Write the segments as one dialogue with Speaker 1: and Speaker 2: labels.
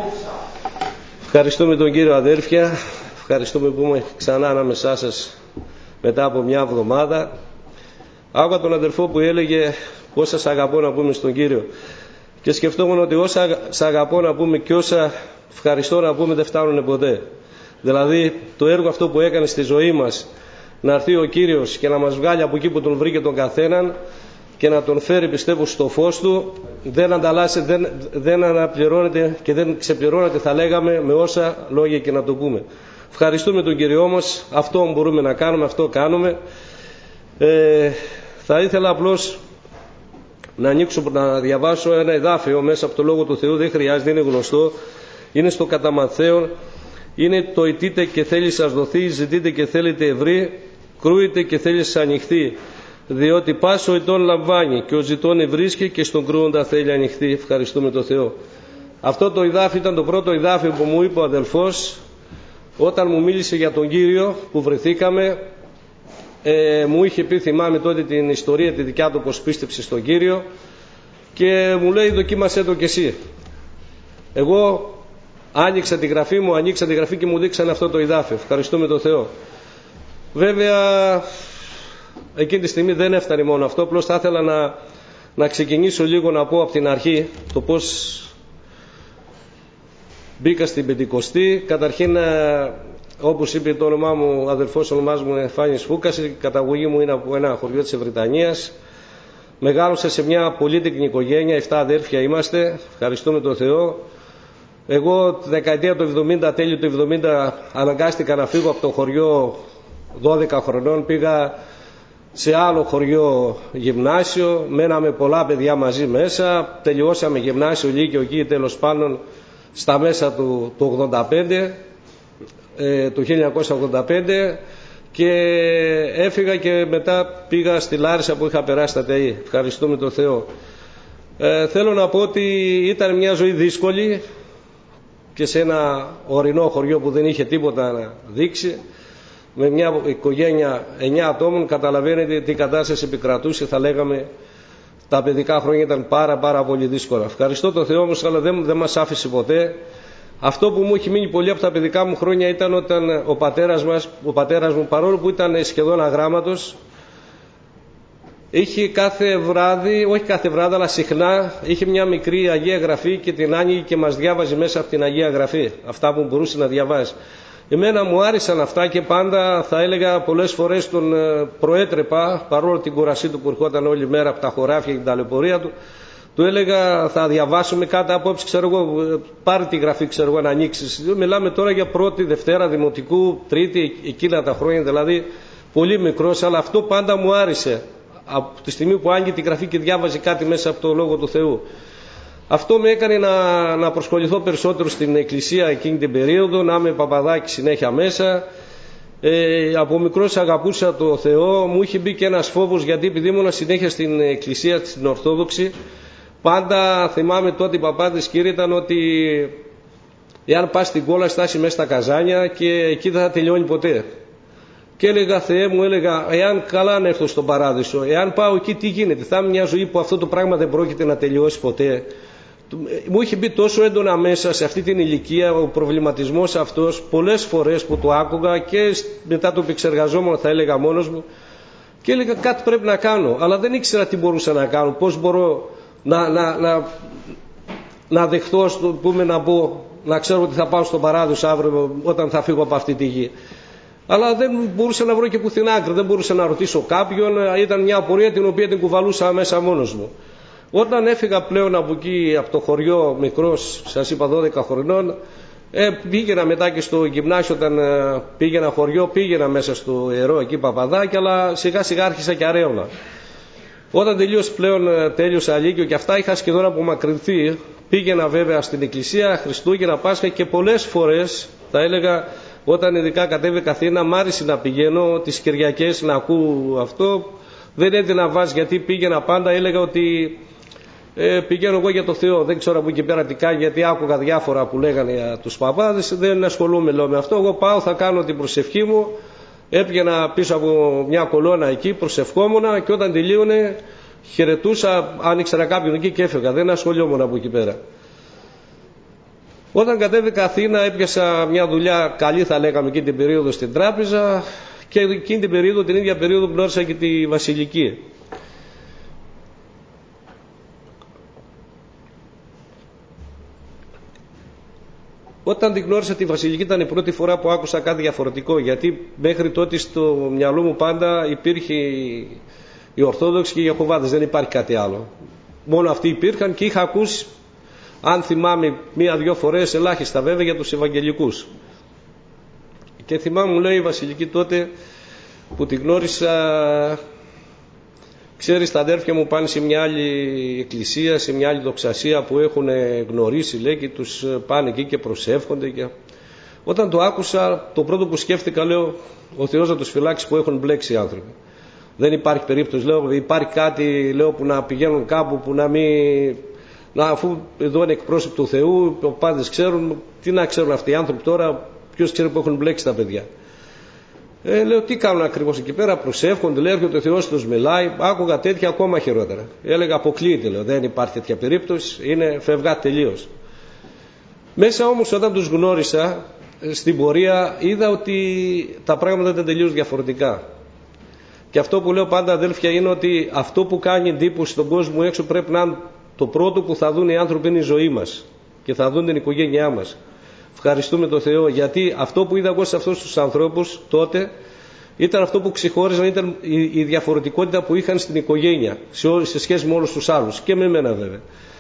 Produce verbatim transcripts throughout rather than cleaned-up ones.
Speaker 1: Ευχαριστούμε τον κύριο αδέρφια, ευχαριστούμε που είμαι ξανά ανάμεσά σας μετά από μια εβδομάδα. Άκουγα τον αδερφό που έλεγε πόσα σ' αγαπώ να πούμε στον Κύριο και σκεφτόμουν ότι όσα σ' αγαπώ να πούμε και όσα ευχαριστώ να πούμε δεν φτάνουν ποτέ. Δηλαδή το έργο αυτό που έκανε στη ζωή μας, να έρθει ο Κύριος και να μας βγάλει από εκεί που τον βρήκε τον καθέναν και να τον φέρει, πιστεύω, στο φως του, δεν ανταλλάσσεται, δεν, δεν αναπληρώνεται και δεν ξεπληρώνεται, θα λέγαμε, με όσα λόγια και να το πούμε. Ευχαριστούμε τον Κυριό μας, αυτό μπορούμε να κάνουμε, αυτό κάνουμε. Ε, θα ήθελα απλώς να ανοίξω, να διαβάσω ένα εδάφιο μέσα από το Λόγο του Θεού, δεν χρειάζεται, είναι γνωστό, είναι στο κατά Ματθαίον, είναι το «Ητείτε και θέλει σας δοθεί, ζητείτε και θέλετε ευρύ, κρούετε και θέλει σας ανοιχθεί». Διότι πάσο ετών λαμβάνει και ο ζητών βρίσκει και στον κρούοντα θέλει ανοιχθεί. Ευχαριστούμε τον Θεό. Αυτό το εδάφιο ήταν το πρώτο εδάφιο που μου είπε ο αδελφός όταν μου μίλησε για τον Κύριο που βρεθήκαμε. Ε, μου είχε πει, θυμάμαι τότε την ιστορία τη δικιά του πως πίστεψε στον Κύριο και μου λέει δοκίμασέ το κι εσύ. Εγώ άνοιξα τη γραφή μου, ανοίξα τη γραφή και μου δείξαν αυτό το εδάφιο. Ευχαριστούμε τον Θεό. Βέβαια εκείνη τη στιγμή δεν έφτανε μόνο αυτό, απλώς θα ήθελα να, να ξεκινήσω λίγο να πω από την αρχή το πώς μπήκα στην Πεντηκοστή. Καταρχήν, όπως είπε το όνομά μου, ο αδελφός ονομάς μου είναι Φάνης Φούκας, η καταγωγή μου είναι από ένα χωριό της Ευρυτανίας. Μεγάλωσα σε μια πολύτεκνη οικογένεια, εφτά αδέρφια είμαστε, ευχαριστούμε τον Θεό. Εγώ τη δεκαετία του εβδομήντα, τέλη του εβδομήντα, αναγκάστηκα να φύγω από το χωριό δώδεκα χρονών, πήγα σε άλλο χωριό γυμνάσιο, μέναμε πολλά παιδιά μαζί μέσα, τελειώσαμε γυμνάσιο, λύκειο εκεί τέλος πάντων στα μέσα του, του ογδόντα πέντε, ε, το χίλια εννιακόσια ογδόντα πέντε, και έφυγα και μετά πήγα στη Λάρισα που είχα περάσει τα ΤΕΗ. Ευχαριστούμε τον Θεό. Ε, θέλω να πω ότι ήταν μια ζωή δύσκολη και σε ένα ορεινό χωριό που δεν είχε τίποτα να δείξει, με μια οικογένεια εννιά ατόμων. Καταλαβαίνετε τι κατάσταση επικρατούσε, θα λέγαμε τα παιδικά χρόνια ήταν πάρα πάρα πολύ δύσκολα. Ευχαριστώ τον Θεό όμως, αλλά δεν, δεν μας άφησε ποτέ. Αυτό που μου έχει μείνει πολύ από τα παιδικά μου χρόνια ήταν όταν ο πατέρας μας, ο πατέρας μου, παρόλο που ήταν σχεδόν αγράμματος, είχε κάθε βράδυ, όχι κάθε βράδυ αλλά συχνά, είχε μια μικρή Αγία Γραφή και την άνοιγε και μας διάβαζε μέσα από την Αγία Γραφή αυτά που μπορούσε να διαβάσει. Εμένα μου άρεσαν αυτά και πάντα, θα έλεγα, πολλές φορές τον προέτρεπα, παρόλο την κουρασή του που ερχόταν όλη μέρα από τα χωράφια και την ταλαιπωρία του, του έλεγα θα διαβάσουμε κάτι απόψε, ξέρω εγώ, πάρε τη γραφή, ξέρω εγώ, να ανοίξεις. Μιλάμε τώρα για πρώτη, Δευτέρα, Δημοτικού, Τρίτη, εκείνα τα χρόνια, δηλαδή πολύ μικρός, αλλά αυτό πάντα μου άρεσε. Από τη στιγμή που άνοιγε τη γραφή και διάβαζε κάτι μέσα από το Λόγο του Θεού. Αυτό με έκανε να, να προσχοληθώ περισσότερο στην εκκλησία εκείνη την περίοδο, να είμαι παπαδάκι συνέχεια μέσα. Ε, από μικρός αγαπούσα το Θεό, μου είχε μπει και ένας φόβος γιατί επειδή ήμουν συνέχεια στην εκκλησία, στην Ορθόδοξη, πάντα θυμάμαι τότε οι παπάδες, κύριε, ήταν ότι εάν πας στην κόλα στάσει μέσα στα καζάνια και εκεί δεν θα τελειώνει ποτέ. Και έλεγα, Θεέ μου, έλεγα, εάν καλά να έρθω στον παράδεισο, εάν πάω εκεί τι γίνεται, θα είμαι μια ζωή που αυτό το πράγμα δεν πρόκειται να τελειώσει ποτέ. Μου είχε μπει τόσο έντονα μέσα σε αυτή την ηλικία ο προβληματισμός αυτός, πολλές φορές που το άκουγα και μετά το επεξεργαζόμουν, θα έλεγα μόνος μου, και έλεγα κάτι πρέπει να κάνω, αλλά δεν ήξερα τι μπορούσα να κάνω, πώς μπορώ να, να, να, να δεχθώ, στο, πούμε, να, πω, να ξέρω ότι θα πάω στον παράδεισο αύριο όταν θα φύγω από αυτή τη γη. Αλλά δεν μπορούσα να βρω και πουθενά άκρη, δεν μπορούσα να ρωτήσω κάποιον, ήταν μια απορία την οποία την κουβαλούσα μέσα μόνος μου. Όταν έφυγα πλέον από εκεί, από το χωριό μικρός, σας είπα δώδεκα χρονών, ε, πήγαινα μετά και στο γυμνάσιο, όταν ε, πήγαινα χωριό, πήγαινα μέσα στο ιερό εκεί Παπαδάκι, αλλά σιγά σιγά άρχισα και αρέωνα. Όταν τελείωσε πλέον, τέλειωσα Λύκειο και αυτά, είχα σχεδόν απομακρυνθεί. Πήγαινα βέβαια στην εκκλησία, Χριστούγεννα, Πάσχα και πολλές φορές, θα έλεγα, όταν ειδικά κατέβηκα Αθήνα, μ' άρεσε να πηγαίνω τις Κυριακές να ακούω αυτό. Δεν έδινα βάση γιατί πήγαινα πάντα, έλεγα ότι ε, πηγαίνω εγώ για το Θεό. Δεν ξέρω από εκεί πέρα τι κάνει, γιατί άκουγα διάφορα που λέγανε για τους παπάδες. Δεν ασχολούμαι, λέω, με αυτό. Εγώ πάω, θα κάνω την προσευχή μου. Έπιανα πίσω από μια κολόνα εκεί, προσευχόμουνα και όταν τελείωνε χαιρετούσα, αν ήξερα κάποιον εκεί και έφευγα. Δεν ασχολιόμουν από εκεί πέρα. Όταν κατέβηκα Αθήνα έπιασα μια δουλειά καλή, θα λέγαμε, εκείνη την περίοδο στην τράπεζα, και εκείνη την περίοδο, την ίδια περίοδο γνώρισα και τη Βασιλική. Όταν την γνώρισα τη Βασιλική ήταν η πρώτη φορά που άκουσα κάτι διαφορετικό, γιατί μέχρι τότε στο μυαλό μου πάντα υπήρχε οι Ορθόδοξοι και οι Ιεχωβάδες, δεν υπάρχει κάτι άλλο. Μόνο αυτοί υπήρχαν και είχα ακούσει, αν θυμάμαι, μία-δυο φορές, ελάχιστα βέβαια, για τους Ευαγγελικούς. Και θυμάμαι, μου λέει η Βασιλική τότε που την γνώρισα, ξέρεις, τα αδέρφια μου πάνε σε μια άλλη εκκλησία, σε μια άλλη δοξασία που έχουν γνωρίσει, λέει, και τους πάνε εκεί και προσεύχονται. Και... Όταν το άκουσα, το πρώτο που σκέφτηκα, λέω, ο Θεός να τους φυλάξει που έχουν μπλέξει οι άνθρωποι. Δεν υπάρχει περίπτωση, λέω, υπάρχει κάτι, λέω, που να πηγαίνουν κάπου που να μην... Να, αφού εδώ είναι εκπρόσωποι του Θεού, οι πάντες ξέρουν, τι να ξέρουν αυτοί οι άνθρωποι τώρα, ποιος ξέρει που έχουν μπλέξει τα παιδιά. Ε, λέω, τι κάνουν ακριβώς εκεί πέρα, προσεύχονται, λέει, έρχεται ο Θεός, τους μιλάει. Άκουγα τέτοια ακόμα χειρότερα. Έλεγα, αποκλείεται, λέω, δεν υπάρχει τέτοια περίπτωση, είναι φευγά τελείως. Μέσα όμως, όταν τους γνώρισα στην πορεία, είδα ότι τα πράγματα ήταν τελείως διαφορετικά. Και αυτό που λέω πάντα, αδέλφια, είναι ότι αυτό που κάνει εντύπωση στον κόσμο έξω πρέπει να είναι το πρώτο που θα δουν οι άνθρωποι, είναι η ζωή μας και θα δουν την οικογένειά μας. Ευχαριστούμε τον Θεό, γιατί αυτό που είδα εγώ σε αυτούς τους ανθρώπους τότε ήταν αυτό που ξεχώριζαν, ήταν η διαφορετικότητα που είχαν στην οικογένεια σε σχέση με όλους τους άλλους και με εμένα βέβαια.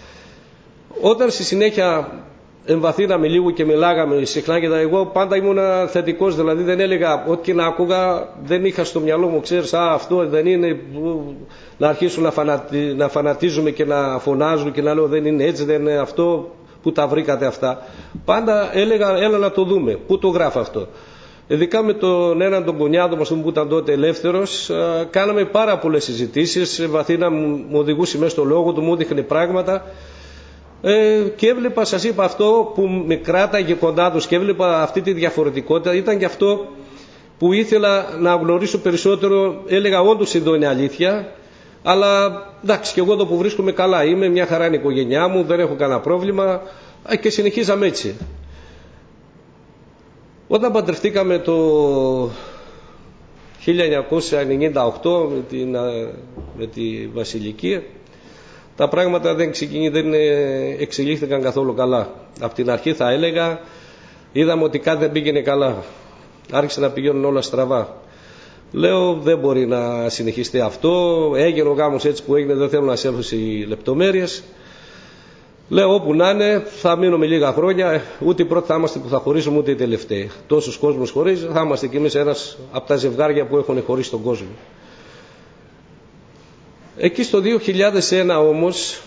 Speaker 1: Όταν στη συνέχεια εμβαθύναμε λίγο και μιλάγαμε συχνά, και εγώ πάντα ήμουν θετικός, δηλαδή δεν έλεγα ό,τι και να άκουγα, δεν είχα στο μυαλό μου, ξέρεις, α, αυτό δεν είναι, να αρχίσουν να, φανατι, να φανατίζουμε και να φωνάζουν και να λέω δεν είναι έτσι, δεν είναι αυτό, που τα βρήκατε αυτά. Πάντα έλεγα, έλα να το δούμε, πού το γράφει αυτό. Ειδικά με τον έναν τον κονιάδο μας που ήταν τότε ελεύθερος, κάναμε πάρα πολλές συζητήσεις, βαθύνα μου οδηγούσε μέσα στο λόγο του, μου δείχνε πράγματα. Ε, και έβλεπα, σας είπα, αυτό που με κράταγε κοντά τους και έβλεπα αυτή τη διαφορετικότητα, ήταν και αυτό που ήθελα να γνωρίσω περισσότερο. Έλεγα, όντως εδώ είναι αλήθεια, αλλά εντάξει, και εγώ εδώ που βρίσκομαι καλά είμαι, μια χαρά είναι η οικογένειά μου, δεν έχω κανένα πρόβλημα, και συνεχίζαμε έτσι. Όταν παντρευτήκαμε το χίλια εννιακόσια ενενήντα οκτώ με, την, με τη Βασιλική, τα πράγματα δεν, ξεκινή, δεν εξελίχθηκαν καθόλου καλά. Από την αρχή θα έλεγα, είδαμε ότι κάτι δεν πήγαινε καλά. Άρχισε να πηγαίνουν όλα στραβά. Λέω, δεν μπορεί να συνεχιστεί αυτό. Έγινε ο γάμος έτσι που έγινε, δεν θέλω να σε σε λεπτομέρειες. Λέω, όπου να είναι, θα μείνουμε λίγα χρόνια. Ούτε οι πρώτοι θα είμαστε που θα χωρίσουμε, ούτε οι τελευταίοι. Τόσους κόσμους χωρίζει, θα είμαστε κι εμείς ένας από τα ζευγάρια που έχουν χωρίσει τον κόσμο. Εκεί στο δύο χιλιάδες ένα όμως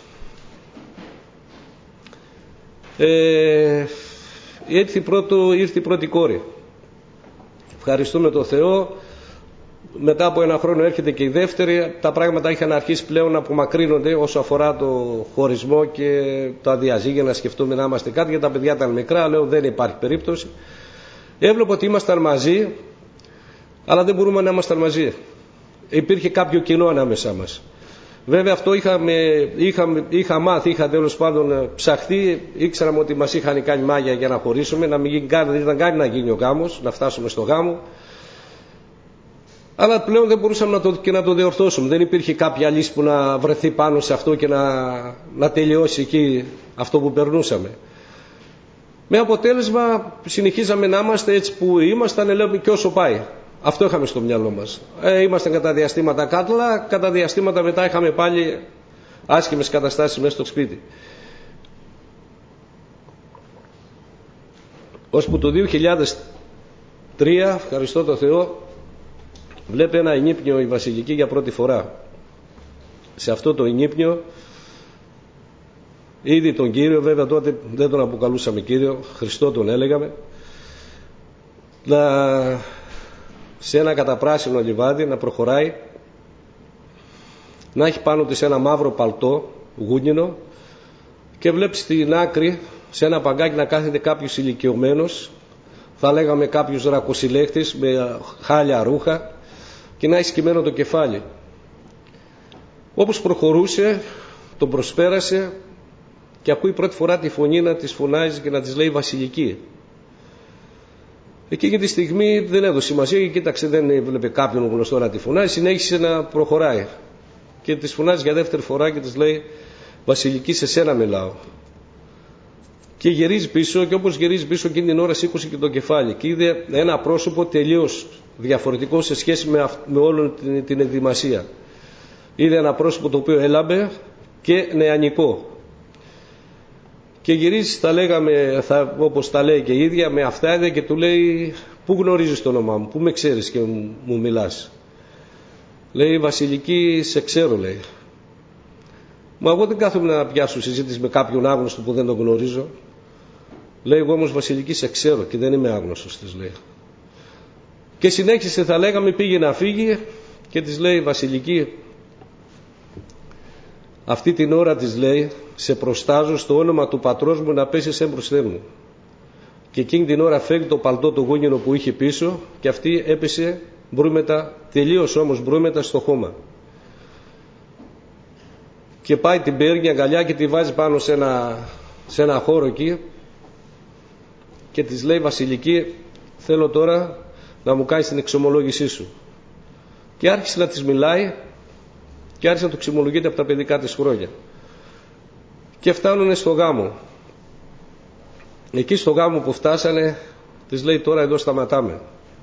Speaker 1: ε, ήρθε, πρώτο, ήρθε η πρώτη κόρη. Ευχαριστούμε τον Θεό. Μετά από ένα χρόνο έρχεται και η δεύτερη. Τα πράγματα είχαν αρχίσει πλέον να απομακρύνονται όσο αφορά το χωρισμό και τα διαζύγια, να σκεφτούμε να είμαστε κάτι, γιατί τα παιδιά ήταν μικρά. Λέω, δεν υπάρχει περίπτωση. Έβλεπα ότι ήμασταν μαζί, αλλά δεν μπορούμε να ήμασταν μαζί. Υπήρχε κάποιο κοινό ανάμεσά μας. Βέβαια αυτό είχαμε, είχα, είχα μάθει, είχα τέλος πάντων ψαχθεί, ήξεραμε ότι μας είχαν κάνει μάγια για να χωρίσουμε, να μην γίνει, δεν ήταν κάνει να γίνει ο γάμος, να φτάσουμε στο γάμο. Αλλά πλέον δεν μπορούσαμε να το, και να το διορθώσουμε. Δεν υπήρχε κάποια λύση που να βρεθεί πάνω σε αυτό και να, να τελειώσει εκεί αυτό που περνούσαμε. Με αποτέλεσμα συνεχίζαμε να είμαστε έτσι που ήμασταν, λέμε, και όσο πάει. Αυτό είχαμε στο μυαλό μας. Ε, ήμασταν κατά διαστήματα κάτλα, κατά διαστήματα μετά είχαμε πάλι άσχημες καταστάσεις μέσα στο σπίτι. Ώσπου το δύο χιλιάδες τρία, ευχαριστώ τον Θεό, βλέπει ένα ενύπνιο η Βασιλική για πρώτη φορά. Σε αυτό το ενύπνιο ήδη τον Κύριο, βέβαια τότε δεν τον αποκαλούσαμε Κύριο, Χριστό τον έλεγαμε, να, σε ένα καταπράσινο λιβάδι να προχωράει, να έχει πάνω της ένα μαύρο παλτό γούνινο και βλέπει στην άκρη σε ένα παγκάκι να κάθεται κάποιος ηλικιωμένος, θα λέγαμε κάποιος ρακοσυλέχτης με χάλια ρούχα, και να έχει σκυμμένο το κεφάλι. Όπως προχωρούσε, τον προσπέρασε και ακούει πρώτη φορά τη φωνή να της φωνάζει και να της λέει Βασιλική. Εκείνη τη στιγμή δεν έδωσε σημασία και κοίταξε, δεν έβλεπε κάποιον γνωστό να τη φωνάζει, συνέχισε να προχωράει και της φωνάζει για δεύτερη φορά και της λέει Βασιλική, σε σένα μιλάω. Και γυρίζει πίσω και όπως γυρίζει πίσω εκείνη την ώρα σήκωσε και το κεφάλι και είδε ένα πρόσωπο τελείως διαφορετικό σε σχέση με, αυ- με όλη την, την εκδημασία. Είδε ένα πρόσωπο το οποίο έλαμπε και νεανικό. Και γυρίζει, τα λέγαμε, θα, όπως τα λέει και η ίδια, με αυτά είδε και του λέει πού γνωρίζεις το όνομά μου, πού με ξέρεις και μου, μου μιλάς. Λέει Βασιλική, σε ξέρω, λέει. Μα εγώ δεν κάθομαι να πιάσω συζήτηση με κάποιον άγνωστο που δεν τον γνωρίζω. Λέει εγώ όμως Βασιλική σε ξέρω και δεν είμαι άγνωστος, της λέει. Και συνέχισε, θα λέγαμε, πήγε να φύγει και της λέει Βασιλική, αυτή την ώρα της λέει σε προστάζω στο όνομα του πατρός μου να πέσεις έμπροσθέ μου. Και εκείνη την ώρα φέρει το παλτό το γούνινο που είχε πίσω και αυτή έπεσε μπρούμετα, τελείως όμως μπρούμετα στο χώμα. Και πάει την παίρνει αγκαλιά και τη βάζει πάνω σε ένα, σε ένα χώρο εκεί και της λέει Βασιλική, θέλω τώρα να μου κάνεις την εξομολόγησή σου. Και άρχισε να της μιλάει και άρχισε να του ξυμολογείται από τα παιδικά της χρόνια. Και φτάνουνε στο γάμο. Εκεί στο γάμο που φτάσανε της λέει τώρα εδώ σταματάμε.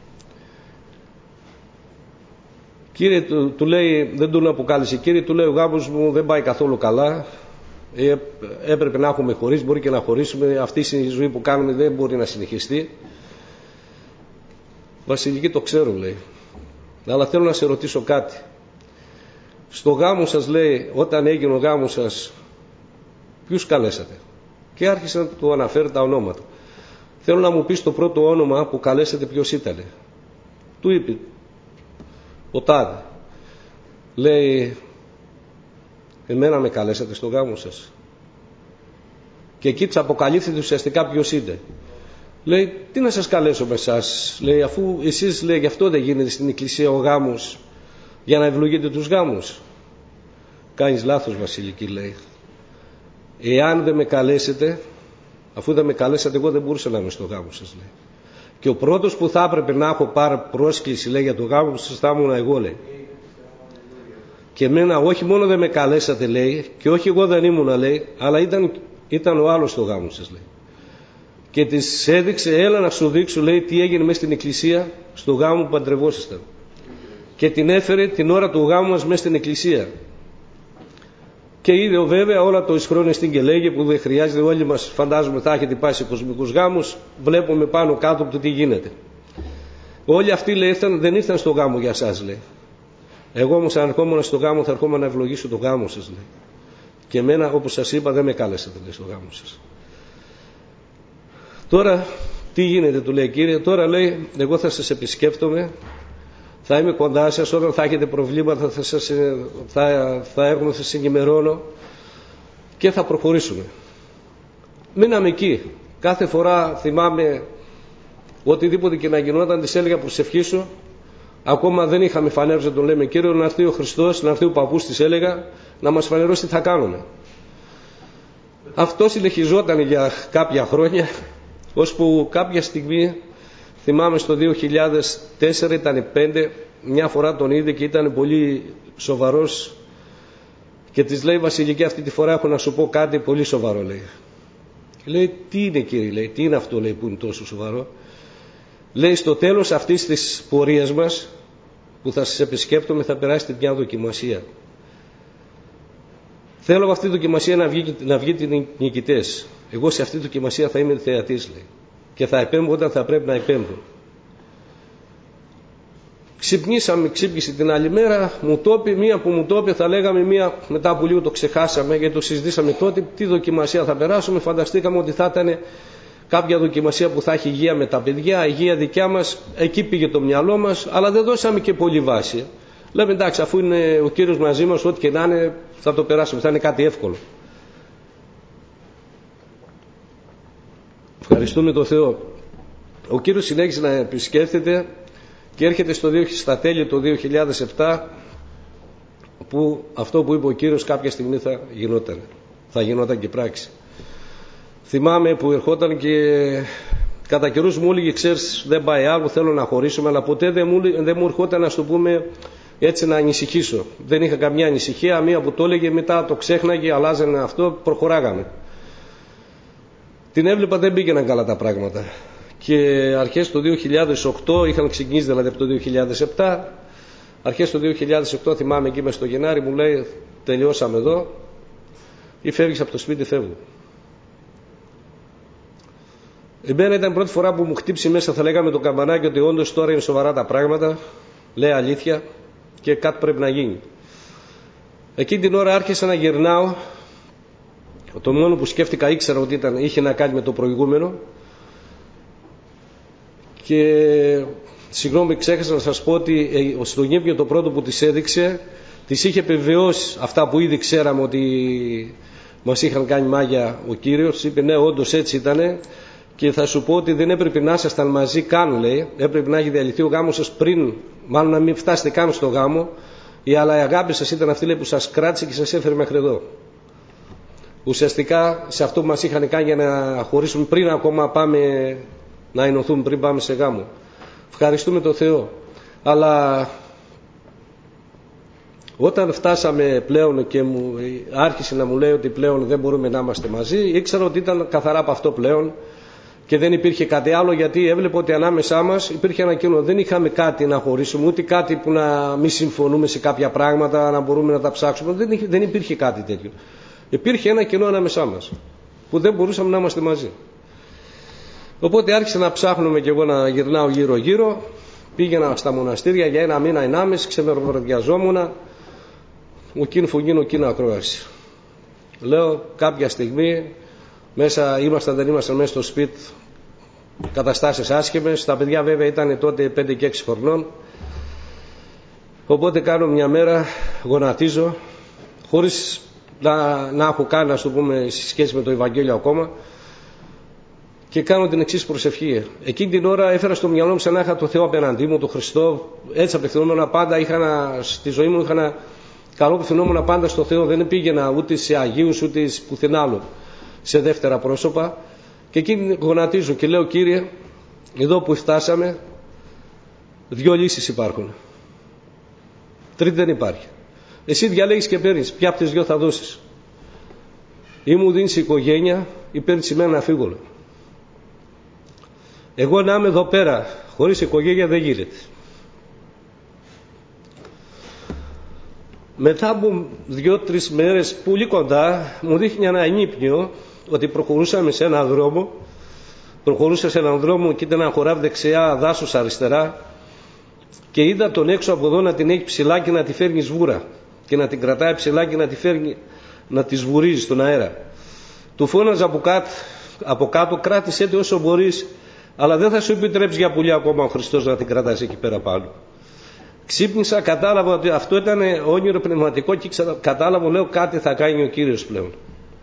Speaker 1: Κύριε, του, του λέει, δεν τον αποκάλυψε, κύριε, του λέει ο γάμος μου δεν πάει καθόλου καλά, ε, έπρεπε να έχουμε χωρίσει, μπορεί και να χωρίσουμε, αυτή η ζωή που κάνουμε δεν μπορεί να συνεχιστεί. Βασιλική, το ξέρω, λέει, αλλά θέλω να σε ρωτήσω κάτι. Στο γάμο σας, λέει, όταν έγινε ο γάμος σας, ποιους καλέσατε? Και άρχισε να του αναφέρει τα ονόματα. Θέλω να μου πεις το πρώτο όνομα που καλέσατε ποιος ήτανε. Του είπε ο τάδε. Λέει, εμένα με καλέσατε στο γάμο σας? Και εκεί της αποκαλύφθηκε ουσιαστικά ποιος είναι. Λέει, τι να σας καλέσω με εσάς? Λέει, αφού εσείς, λέει, γι' αυτό δεν γίνεται στην εκκλησία ο γάμος, για να ευλογείτε τους γάμους. Κάνεις λάθος, Βασιλική, λέει. Εάν δεν με καλέσετε, αφού δεν με καλέσατε, εγώ δεν μπορούσα να είμαι στο γάμο σας, λέει. Και ο πρώτος που θα έπρεπε να έχω πάρει πρόσκληση, λέει, για το γάμο σας θα ήμουν εγώ, λέει. Και εμένα όχι μόνο δεν με καλέσατε, λέει, και όχι εγώ δεν ήμουνα, λέει, αλλά ήταν, ήταν ο άλλος στο γάμο σας, λέει. Και της έδειξε, έλα να σου δείξω, λέει, τι έγινε μέσα στην εκκλησία στο γάμο που παντρευόσασταν. Και την έφερε την ώρα του γάμου μας μέσα στην εκκλησία. Και είδε βέβαια όλα το ισχρόνιο στην και λέγε που δεν χρειάζεται, όλοι μας φαντάζομαι θα έχετε πάει σε κοσμικούς γάμους, βλέπουμε πάνω κάτω από το τι γίνεται. Όλοι αυτοί, λέει, ήρθαν, δεν ήρθαν στο γάμο για σας, λέει. Εγώ όμως αν ερχόμουν στο γάμο θα ερχόμουν να ευλογήσω το γάμο σας, λέει. Και εμένα, όπως σας είπα, δεν με κάλεσατε, λέει, στο γάμο σας. Τώρα τι γίνεται, του λέει, κύριε? Τώρα, λέει, εγώ θα σας επισκέπτομαι, θα είμαι κοντά σας, όταν θα έχετε προβλήματα θα, σας, θα, θα έρχομαι, θα σας ενημερώνω και θα προχωρήσουμε. Μείναμε εκεί. Κάθε φορά θυμάμαι οτιδήποτε και να γινόταν, της έλεγα προσευχήσω. Ακόμα δεν είχαμε φανέρωση να τον λέμε Κύριο, να έρθει ο Χριστός, να έρθει ο παππούς, της έλεγα, να μας φανερώσει τι θα κάνουμε. Αυτό συνεχιζόταν για κάποια χρόνια, ώσπου κάποια στιγμή, θυμάμαι στο δύο χιλιάδες τέσσερα ήταν πέντε, μια φορά τον είδε και ήταν πολύ σοβαρός και της λέει, Βασιλική, αυτή τη φορά έχω να σου πω κάτι πολύ σοβαρό, λέει. Λέει, τι είναι, κύριε? Λέει, τι είναι αυτό, λέει, που είναι τόσο σοβαρό? Λέει, στο τέλος αυτής της πορείας μας που θα σας επισκέπτομαι θα περάσετε μια δοκιμασία. Θέλω από αυτή τη δοκιμασία να, βγει, να βγείτε νικητές. Εγώ σε αυτή τη δοκιμασία θα είμαι θεατής, λέει, και θα επέμβω όταν θα πρέπει να επέμβω. Ξυπνήσαμε, ξύπνησε την άλλη μέρα, μου το είπε, μία που μου το είπε, θα λέγαμε μία μετά από λίγο το ξεχάσαμε γιατί το συζητήσαμε τότε, τι δοκιμασία θα περάσουμε. Φανταστήκαμε ότι θα ήταν κάποια δοκιμασία που θα έχει υγεία με τα παιδιά, υγεία δικιά μας, εκεί πήγε το μυαλό μας, αλλά δεν δώσαμε και πολύ βάση. Λέμε, εντάξει, αφού είναι ο Κύριος μαζί μας, ό,τι και να είναι θα το περάσουμε, θα είναι κάτι εύκολο. Ευχαριστούμε τον Θεό. Ο Κύριος συνέχισε να επισκέφτεται και έρχεται στο, στα τέλη του δύο χιλιάδες επτά που αυτό που είπε ο Κύριος κάποια στιγμή θα γινόταν, θα γινόταν και πράξη. θυμάμαι που ερχόταν και κατά καιρούς μου έλεγε, ξέρεις, δεν πάει άλλο, θέλω να χωρίσουμε, αλλά ποτέ δεν μου, δεν μου ερχόταν, να σου πούμε, έτσι να ανησυχήσω. Δεν είχα καμιά ανησυχία, μία που το έλεγε, μετά το ξέχναγε, αλλάζανε αυτό, προχωράγαμε. Την έβλεπα, δεν πήγαιναν καλά τα πράγματα. Και αρχές το δύο χιλιάδες οκτώ, είχαν ξεκινήσει δηλαδή από το δύο χιλιάδες επτά, αρχές το δύο χιλιάδες οκτώ θυμάμαι εκεί μες στο Γενάρη, μου λέει, τελειώσαμε εδώ, ή φεύγεις από το σπίτι, φεύγω. Εμένα ήταν η πρώτη φορά που μου χτύψει μέσα, θα λέγαμε, το καμπανάκι, ότι όντως τώρα είναι σοβαρά τα πράγματα, λέει αλήθεια και κάτι πρέπει να γίνει. Εκείνη την ώρα άρχισα να γυρνάω. Το μόνο που σκέφτηκα, ήξερα ότι ήταν, είχε να κάνει με το προηγούμενο. Και συγγνώμη, ξέχασα να σας πω ότι στο γύμνιο το πρώτο που της έδειξε, της είχε επιβεβαιώσει αυτά που ήδη ξέραμε, ότι μας είχαν κάνει μάγια ο Κύριος. Είπε ναι, όντως έτσι ήτανε. Και θα σου πω ότι δεν έπρεπε να ήσασταν μαζί καν, λέει. Έπρεπε να έχει διαλυθεί ο γάμος σας πριν, μάλλον να μην φτάσετε καν στο γάμο. Η αλλά η αγάπη σας ήταν αυτή, λέει, που σας κράτησε και σας έφερε μέχρι εδώ. Ουσιαστικά σε αυτό που μας είχαν κάνει για να χωρίσουμε πριν ακόμα πάμε να ενωθούμε, πριν πάμε σε γάμο. Ευχαριστούμε τον Θεό. Αλλά όταν φτάσαμε πλέον και μου άρχισε να μου λέει ότι πλέον δεν μπορούμε να είμαστε μαζί, ήξερα ότι ήταν καθαρά από αυτό πλέον και δεν υπήρχε κάτι άλλο, γιατί έβλεπε ότι ανάμεσά μας υπήρχε ένα κενό. Δεν είχαμε κάτι να χωρίσουμε, ούτε κάτι που να μη συμφωνούμε σε κάποια πράγματα, να μπορούμε να τα ψάξουμε. Δεν, είχε, δεν υπήρχε κάτι τέτοιο. Υπήρχε ένα κενό ανάμεσά μας που δεν μπορούσαμε να είμαστε μαζί. Οπότε άρχισα να ψάχνουμε και εγώ να γυρνάω γύρω γύρω. Πήγαινα στα μοναστήρια για ένα μήνα, ενάμιση, ξεμεροβραδιαζόμουν. Ο κίν φουγγίν, ο κίν ακρόαση. Λέω κάποια στιγμή, μέσα ήμασταν, δεν ήμασταν μέσα στο σπίτι, καταστάσεις άσχημες. Τα παιδιά βέβαια ήταν τότε πέντε και έξι χρονών. Οπότε κάνω μια μέρα, γονατίζω, χωρίς να, να έχω κάνει, να το πούμε, σχέση με το Ευαγγέλιο ακόμα, και κάνω την εξής προσευχή. Εκείνη την ώρα έφερα στο μυαλό μου σαν να είχα το Θεό απέναντί μου, τον Χριστό. Έτσι απευθυνόμουν πάντα, είχα ένα, στη ζωή μου είχα ένα καλό, απευθυνόμουν πάντα στο Θεό. Δεν πήγαινα ούτε σε Αγίους ούτε πουθενά άλλο, σε δεύτερα πρόσωπα. Και εκείνη γονατίζω και λέω, Κύριε, εδώ που φτάσαμε, δύο λύσεις υπάρχουν. Τρίτη δεν υπάρχει. Εσύ διαλέγεις και παίρνεις. Ποια από τις δυο θα δώσεις? Ή μου δίνεις οικογένεια ή παίρνεις εμένα να φύγω. Εγώ να είμαι εδώ πέρα χωρίς οικογένεια δεν γίνεται. Μετά από δύο-τρεις μέρες πολύ κοντά μου δείχνει ένα ενύπνιο ότι προχωρούσαμε σε έναν δρόμο. Προχωρούσα σε έναν δρόμο και ήταν ένα χωράφι δεξιά, δάσος αριστερά, και είδα τον έξω από εδώ να την έχει ψηλά και να τη φέρνει σβούρα και να την κρατάει ψηλά και να τη φέρνει, να τη σβουρίζει στον αέρα. Του φώναζα από κάτω, από κάτω, κράτησέ τη όσο μπορείς, αλλά δεν θα σου επιτρέψει για πολύ ακόμα ο Χριστός να την κρατάς εκεί πέρα πάνω. Ξύπνησα, κατάλαβα ότι αυτό ήταν όνειρο πνευματικό και κατάλαβα, λέω, κάτι θα κάνει ο Κύριος πλέον.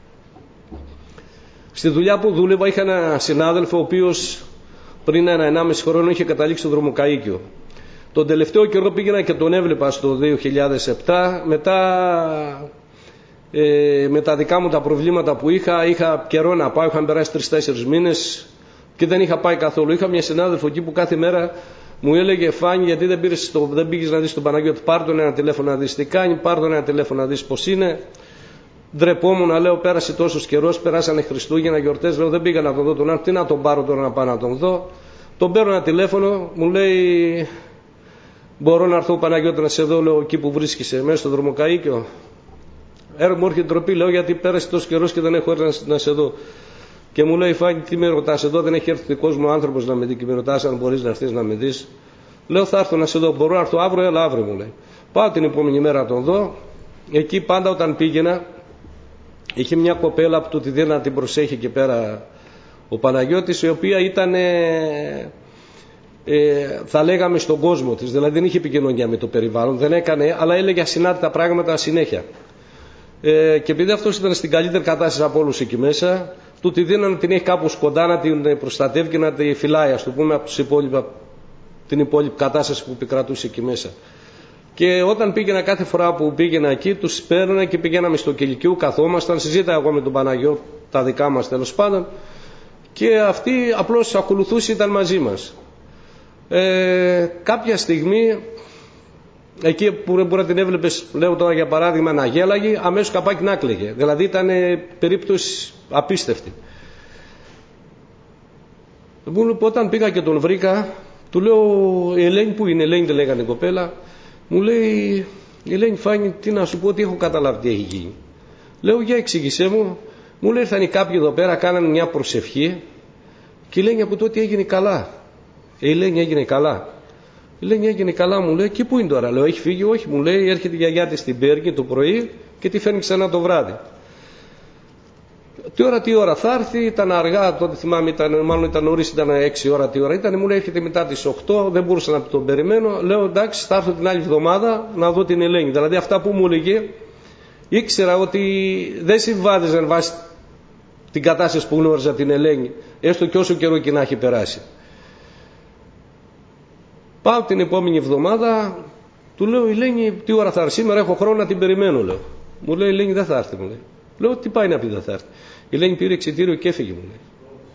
Speaker 1: Στη δουλειά που δούλευα είχα ένα συνάδελφο ο οποίος πριν ένα ενάμιση χρόνο είχε καταλήξει στο δρομοκαΐκιο. Τον τελευταίο καιρό πήγαινα και τον έβλεπα στο δύο χιλιάδες επτά. Μετά ε, με τα δικά μου τα προβλήματα που είχα, είχα καιρό να πάω, είχαν περάσει τρεις-τέσσερις μήνες και δεν είχα πάει καθόλου. Είχα μια συνάδελφο εκεί που κάθε μέρα μου έλεγε, Φάνη, γιατί δεν, πήρες το, δεν πήγες να δεις τον Παναγιώτη? Πάρ' τον ένα τηλέφωνο να δεις τι κάνει, πάρ' τον ένα τηλέφωνο να δεις πώς είναι. Ντρεπόμουν, λέω, πέρασε τόσος καιρός, περάσανε Χριστούγεννα, γιορτές, λέω, δεν πήγα να τον δω τον άνθρωπο, τι να τον πάρω τώρα να πάω να τον δω? Τον παίρνω ένα τηλέφωνο, μου λέει, μπορώ να έρθω, Παναγιώτη, να σε δω, λέω, εκεί που βρίσκεσαι, μέσα στο δρομοκαΐκιο? Έργο μου έρχεται ντροπή, λέω, γιατί πέρασε τόσο καιρός και δεν έχω έρθει να, να σε δω. Και μου λέει, Φάνη, τι με ρωτάς εδώ? Δεν έχει έρθει δικός μου άνθρωπος να με δει και με ρωτάς αν μπορείς να έρθεις να με δεις. Λέω, θα έρθω να σε δω. Μπορώ να έρθω αύριο? Έλα αύριο, μου λέει. Πάω την επόμενη μέρα να τον δω. Εκεί πάντα όταν πήγαινα, είχε μια κοπέλα που του τη δίνα να την προσέχει και πέρα ο Παναγιώτης, η οποία ήταν, ε, ε, θα λέγαμε, στον κόσμο της. Δηλαδή δεν είχε επικοινωνία με το περιβάλλον, δεν έκανε, αλλά έλεγε ασυνάρτητα πράγματα συνέχεια. Ε, και επειδή αυτός ήταν στην καλύτερη κατάσταση από όλους εκεί μέσα, του τη δίνανε να την έχει κάπως κοντά, να την προστατεύει και να τη φυλάει, ας το πούμε, από τους υπόλοιπα, την υπόλοιπη κατάσταση που επικρατούσε εκεί μέσα. Και όταν πήγαινα, κάθε φορά που πήγαινα εκεί, τους παίρνω και πηγαίναμε στο κηλικείο, καθόμασταν, συζήταγα εγώ με τον Παναγιώ, τα δικά μας τέλος πάντων, και αυτή απλώς ακολουθούσε, ήταν μαζί μας. Ε, κάποια στιγμή, εκεί που μπορεί να την έβλεπες, λέω τώρα για παράδειγμα, να γέλαγε, αμέσως καπάκι να κλαίγε. Δηλαδή ήταν περίπτωση απίστευτη. Όταν πήγα και τον βρήκα, του λέω, η Ελένη που είναι, Ελένη δεν λέγανε η κοπέλα, μου λέει, η Ελένη Φάνη, τι να σου πω, τι έχω καταλάβει τι έχει γίνει. Λέω, για εξήγησέ μου. Μου λέει, ήρθαν οι κάποιοι εδώ πέρα, κάνανε μια προσευχή και η Ελένη από τότε έγινε καλά. Η Ελένη έγινε καλά. Η Ελένη έγινε καλά, μου λέει, και πού είναι τώρα. Λέω, έχει φύγει? Όχι, μου λέει, έρχεται η γιαγιά της στην Πέργη το πρωί και τη φέρνει ξανά το βράδυ. Τι ώρα, τι ώρα θα έρθει, ήταν αργά, τότε θυμάμαι, ήταν, μάλλον ήταν νωρίς, ήταν έξι ώρα, τι ώρα ήταν, μου λέει, έρχεται μετά τις οκτώ, δεν μπορούσα να τον περιμένω. Λέω, εντάξει, θα έρθω την άλλη εβδομάδα να δω την Ελένη. Δηλαδή αυτά που μου έλεγε, ήξερα ότι δεν συμβάδιζαν βάσει την κατάσταση που γνώριζα την Ελένη, έστω και όσο καιρό και να έχει περάσει. Πάω την επόμενη εβδομάδα, του λέω, η Ελένη, τι ώρα θα έρθει σήμερα, έχω χρόνο να την περιμένω, λέω. Μου λέει, η Ελένη δεν θα έρθει, μου λέει. Λέω, τι πάει να πει δεν θα έρθει. Η Ελένη πήρε εξιτήριο και έφυγε, μου λέει.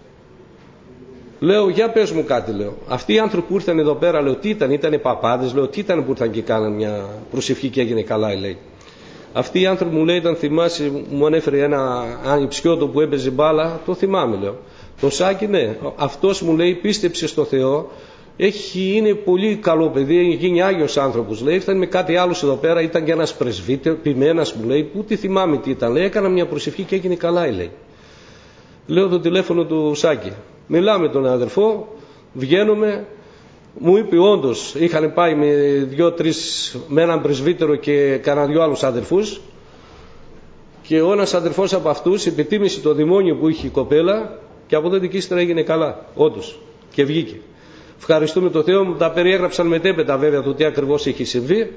Speaker 1: Λέω, για πες μου κάτι, λέω. Αυτοί οι άνθρωποι που ήρθαν εδώ πέρα, λέω, τι ήταν, ήτανε παπάδες, λέω, τι ήταν που ήρθαν και κάναν μια προσευχή και έγινε καλά, λέει. Αυτοί οι άνθρωποι, μου λέει, ήταν, θυμάσαι, μου ανέφερε ένα ανιψιότο που έπαιζε μπάλα, το θυμάμαι, λέω. Το Σάκη, ναι, αυτός, μου λέει, πίστεψε στο Θεό, έχει, είναι πολύ καλό παιδί, έχει γίνει Άγιος άνθρωπος, λέει. Ήρθαν με κάτι άλλος εδώ πέρα, ήταν και ένας πρεσβύτερ, ποιμένας, μου λέει, που τι θυμάμαι τι ήταν, λέει, έκανα μια προσευχή και έγινε καλά, λέει. Λέω το τηλέφωνο του Σάκη. Μιλάμε τον αδερφό, βγαίνουμε, μου είπε όντως, είχαν πάει με δύο-τρεις, με έναν πρεσβύτερο και κανένα δυο άλλους αδερφούς, και ο ένας αδερφός από αυτούς επιτίμησε το δαιμόνιο που είχε η κοπέλα και από τότε και ύστερα έγινε καλά, όντως, και βγήκε. Ευχαριστούμε τον Θεό, μου τα περιέγραψαν μετέπειτα βέβαια το τι ακριβώς έχει συμβεί.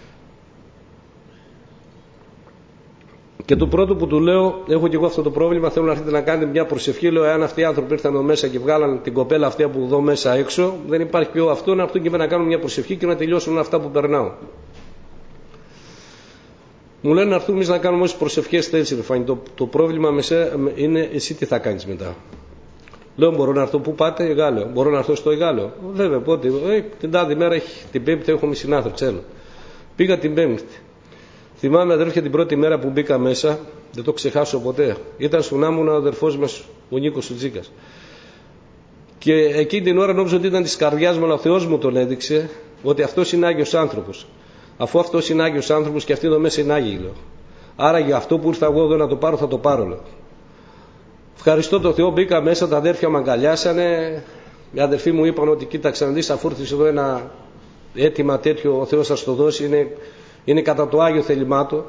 Speaker 1: Και το πρώτο που του λέω, έχω και εγώ αυτό το πρόβλημα, θέλω να έρθετε να κάνετε μια προσευχή. Λέω, εάν αυτοί οι άνθρωποι ήρθαν εδώ μέσα και βγάλαν την κοπέλα αυτή από εδώ μέσα έξω, δεν υπάρχει πιο αυτό, να έρθουν και να κάνουν μια προσευχή και να τελειώσουν αυτά που περνάω. Μου λένε να έρθουν εμείς να κάνουμε όσες προσευχές θέλεις, ρε Φάνη. Το, το πρόβλημα με σε, είναι εσύ τι θα κάνεις μετά. Λέω, μπορώ να έρθω, πού πάτε, Εγάλεο. Μπορώ να έρθω στο Εγάλεο. Βέβαια, πότε. Ε, την τάδη μέρα, έχει, την Πέμπτη έχω συνάθρο, ξέρω. Πήγα την Πέμπτη. Θυμάμαι, αδέρφια, την πρώτη μέρα που μπήκα μέσα, δεν το ξεχάσω ποτέ. Ήταν στον άμμονα ο αδερφός μας, ο Νίκος ο Τζίκας. Και εκείνη την ώρα νόμιζα ότι ήταν της καρδιάς μου, αλλά ο Θεός μου τον έδειξε ότι αυτός είναι Άγιος άνθρωπος. Αφού αυτός είναι Άγιος άνθρωπος και αυτοί εδώ μέσα είναι Άγιοι, λέω. Άρα για αυτό που ήρθα εγώ εδώ να το πάρω, θα το πάρω, λέω. Ευχαριστώ τον Θεό, μπήκα μέσα, τα αδέρφια με αγκαλιάσανε. Οι αδερφοί μου είπαν ότι κοίταξε να δεις, αφού ήρθες εδώ ένα αίτημα τέτοιο, ο Θεός θα στο δώσει, είναι, είναι κατά το Άγιο θέλημά του.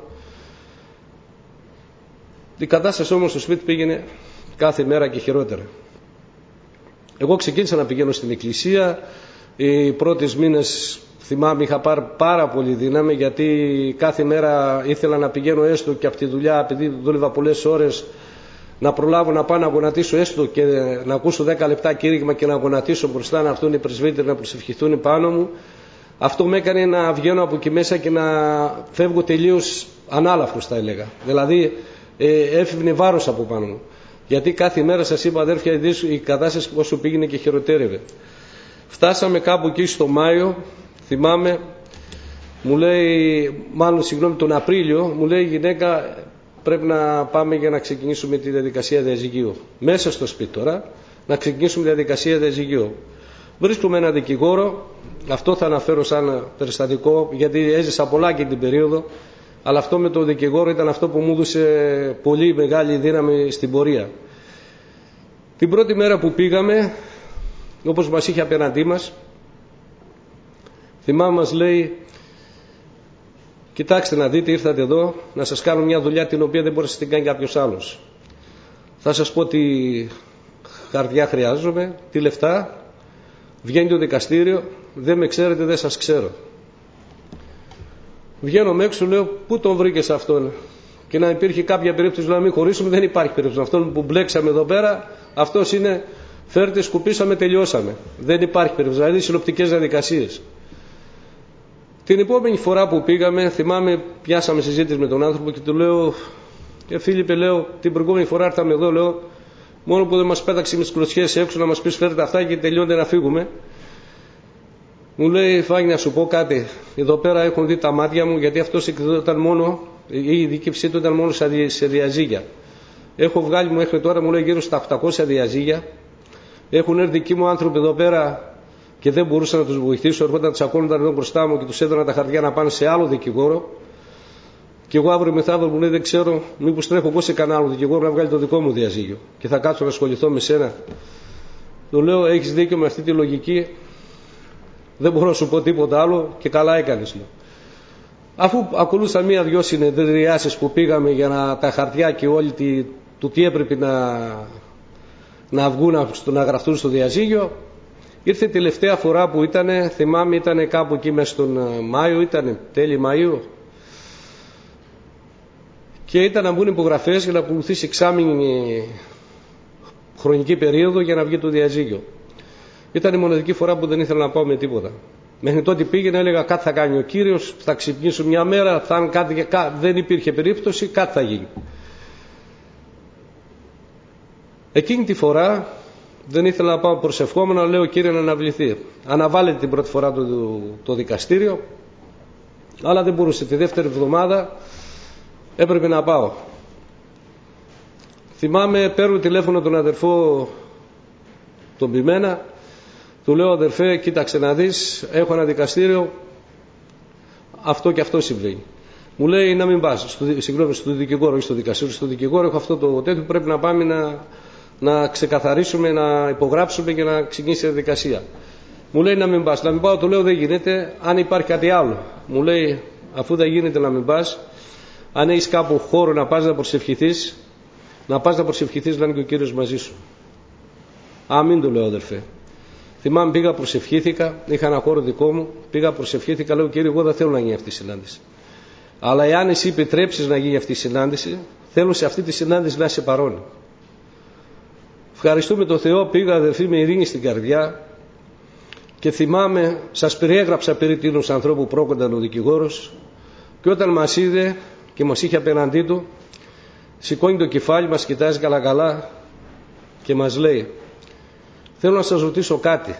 Speaker 1: Η κατάσταση όμως στο σπίτι πήγαινε κάθε μέρα και χειρότερα. Εγώ ξεκίνησα να πηγαίνω στην εκκλησία. Οι πρώτες μήνες θυμάμαι είχα πάρει πάρα πολύ δύναμη, γιατί κάθε μέρα ήθελα να πηγαίνω έστω και από τη δουλειά, επειδή δούλευα πολλές ώρες, να προλάβω να πάω να γονατίσω έστω και να ακούσω δέκα λεπτά κήρυγμα και να γονατίσω μπροστά, να έρθουν οι πρεσβύτεροι να προσευχηθούν πάνω μου. Αυτό με έκανε να βγαίνω από εκεί μέσα και να φεύγω τελείως ανάλαφρος, θα έλεγα. Δηλαδή ε, έφευγε βάρος από πάνω μου. Γιατί κάθε μέρα, σας είπα αδέρφια, η κατάσταση όσο πήγαινε και χειροτέρευε. Φτάσαμε κάπου εκεί στο Μάιο, θυμάμαι, μου λέει, μάλλον συγγνώμη τον Απρίλιο, μου λέει η γυναίκα, πρέπει να πάμε για να ξεκινήσουμε τη διαδικασία διαζυγίου. Μέσα στο σπίτι τώρα, να ξεκινήσουμε τη διαδικασία διαζυγίου. Βρίσκουμε έναν δικηγόρο, αυτό θα αναφέρω σαν περιστατικό, γιατί έζησα πολλά και την περίοδο, αλλά αυτό με τον δικηγόρο ήταν αυτό που μου έδωσε πολύ μεγάλη δύναμη στην πορεία. Την πρώτη μέρα που πήγαμε, όπως μας είχε απέναντί μας, θυμάμαι μας λέει, κοιτάξτε να δείτε, ήρθατε εδώ να σας κάνω μια δουλειά την οποία δεν μπορεί να την κάνει κάποιος άλλος. Θα σας πω τι καρδιά χρειάζομαι, τι λεφτά, βγαίνει το δικαστήριο, δεν με ξέρετε, δεν σας ξέρω. Βγαίνω με έξω, λέω, πού τον βρήκες αυτόν? Και να υπήρχε κάποια περίπτωση να μην χωρίσουμε, δεν υπάρχει περίπτωση. Αυτόν που μπλέξαμε εδώ πέρα, αυτός είναι, φέρτε, σκουπίσαμε, τελειώσαμε. Δεν υπάρχει περίπτωση, δηλαδή συλλοπτικές διαδικασίες. Την επόμενη φορά που πήγαμε, θυμάμαι, πιάσαμε συζήτηση με τον άνθρωπο και του λέω, Και Φίλιππε, λέω, την προηγούμενη φορά ήρθαμε εδώ, λέω, μόνο που δεν μας πέταξε με τις κλωτσιές έξω να μας πεις φέρτε αυτά και τελειώνεται να φύγουμε. Μου λέει, Φάνη, να σου πω κάτι. Εδώ πέρα έχουν δει τα μάτια μου, γιατί αυτός εκδόταν μόνο, η ειδίκευσή του ήταν μόνο σε διαζύγια. Έχω βγάλει μέχρι τώρα, μου λέει, γύρω στα οκτακόσια διαζύγια. Έχουν έρθει δικοί μου άνθρωποι εδώ πέρα και δεν μπορούσα να τους βοηθήσω. Έρχονταν, τσακώνονταν εδώ μπροστά μου και τους έδωνα τα χαρτιά να πάνε σε άλλο δικηγόρο. Και εγώ αύριο μεθαύριο μου λέει, δεν ξέρω, μήπως τρέχω εγώ σε κανένα άλλο δικηγόρο να βγάλει το δικό μου διαζύγιο. Και θα κάτσω να ασχοληθώ με σένα. Του λέω, έχεις δίκιο με αυτή τη λογική. Δεν μπορώ να σου πω τίποτα άλλο και καλά έκανες. Λέω. Αφού ακολούθησα μία-δυο συνεδριάσεις που πήγαμε για να, τα χαρτιά και όλοι τη, το τι έπρεπε να, να βγουν, να, να γραφτούν στο διαζύγιο, ήρθε τελευταία φορά που ήταν, θυμάμαι, ήταν κάπου εκεί μέσα στον Μάιο, ήταν τέλη Μαΐου, και ήταν να μπουν υπογραφές για να ακολουθήσει εξάμηνη χρονική περίοδο για να βγει το διαζύγιο. Ήταν η μοναδική φορά που δεν ήθελα να πάω με τίποτα. Μέχρι τότε πήγαινα, έλεγα κάτι θα κάνει ο Κύριος, θα ξυπνήσω μια μέρα, θα κάτι, κά, δεν υπήρχε περίπτωση, κάτι θα γίνει. Εκείνη τη φορά δεν ήθελα να πάω προσευχόμενο, λέω Κύριε να αναβληθεί. Αναβάλλεται την πρώτη φορά το, το, το δικαστήριο, αλλά δεν μπορούσε. Τη δεύτερη εβδομάδα έπρεπε να πάω. Θυμάμαι, παίρνω τηλέφωνο τον αδερφό τον Πιμένα, του λέω αδερφέ, κοίταξε να δεις, έχω ένα δικαστήριο, αυτό και αυτό συμβαίνει. Μου λέει να μην πας, στο, συγγνώμη, στο δικηγόρο ή στο δικαστήριο, στο δικηγόρο έχω αυτό το τέτοιο, πρέπει να πάμε να, να ξεκαθαρίσουμε, να υπογράψουμε και να ξεκινήσει η διαδικασία. Μου λέει να μην πας, να μην πάω, του λέω δεν γίνεται, αν υπάρχει κάτι άλλο. Μου λέει αφού δεν γίνεται να μην πας, αν έχεις κάπου χώρο να πας να προσευχηθείς, να πας να προσευχηθείς να είναι και ο Κύριος μαζί σου. Αμήν, του λέω αδερφέ. Θυμάμαι πήγα προσευχήθηκα, είχα ένα χώρο δικό μου, πήγα προσευχήθηκα, λέω Κύριε, εγώ δεν θέλω να γίνει αυτή η συνάντηση. Αλλά εάν εσύ επιτρέψεις να γίνει αυτή η συνάντηση, θέλω σε αυτή τη συνάντηση να είσαι παρόν. Ευχαριστούμε τον Θεό, πήγα αδερφοί με ειρήνη στην καρδιά και θυμάμαι, σας περιέγραψα περί τίνος ανθρώπου πρόκονταν ο δικηγόρος και όταν μας είδε και μας είχε απέναντί του, σηκώνει το κεφάλι, μας κοιτάζει καλά καλά και μας λέει θέλω να σας ρωτήσω κάτι.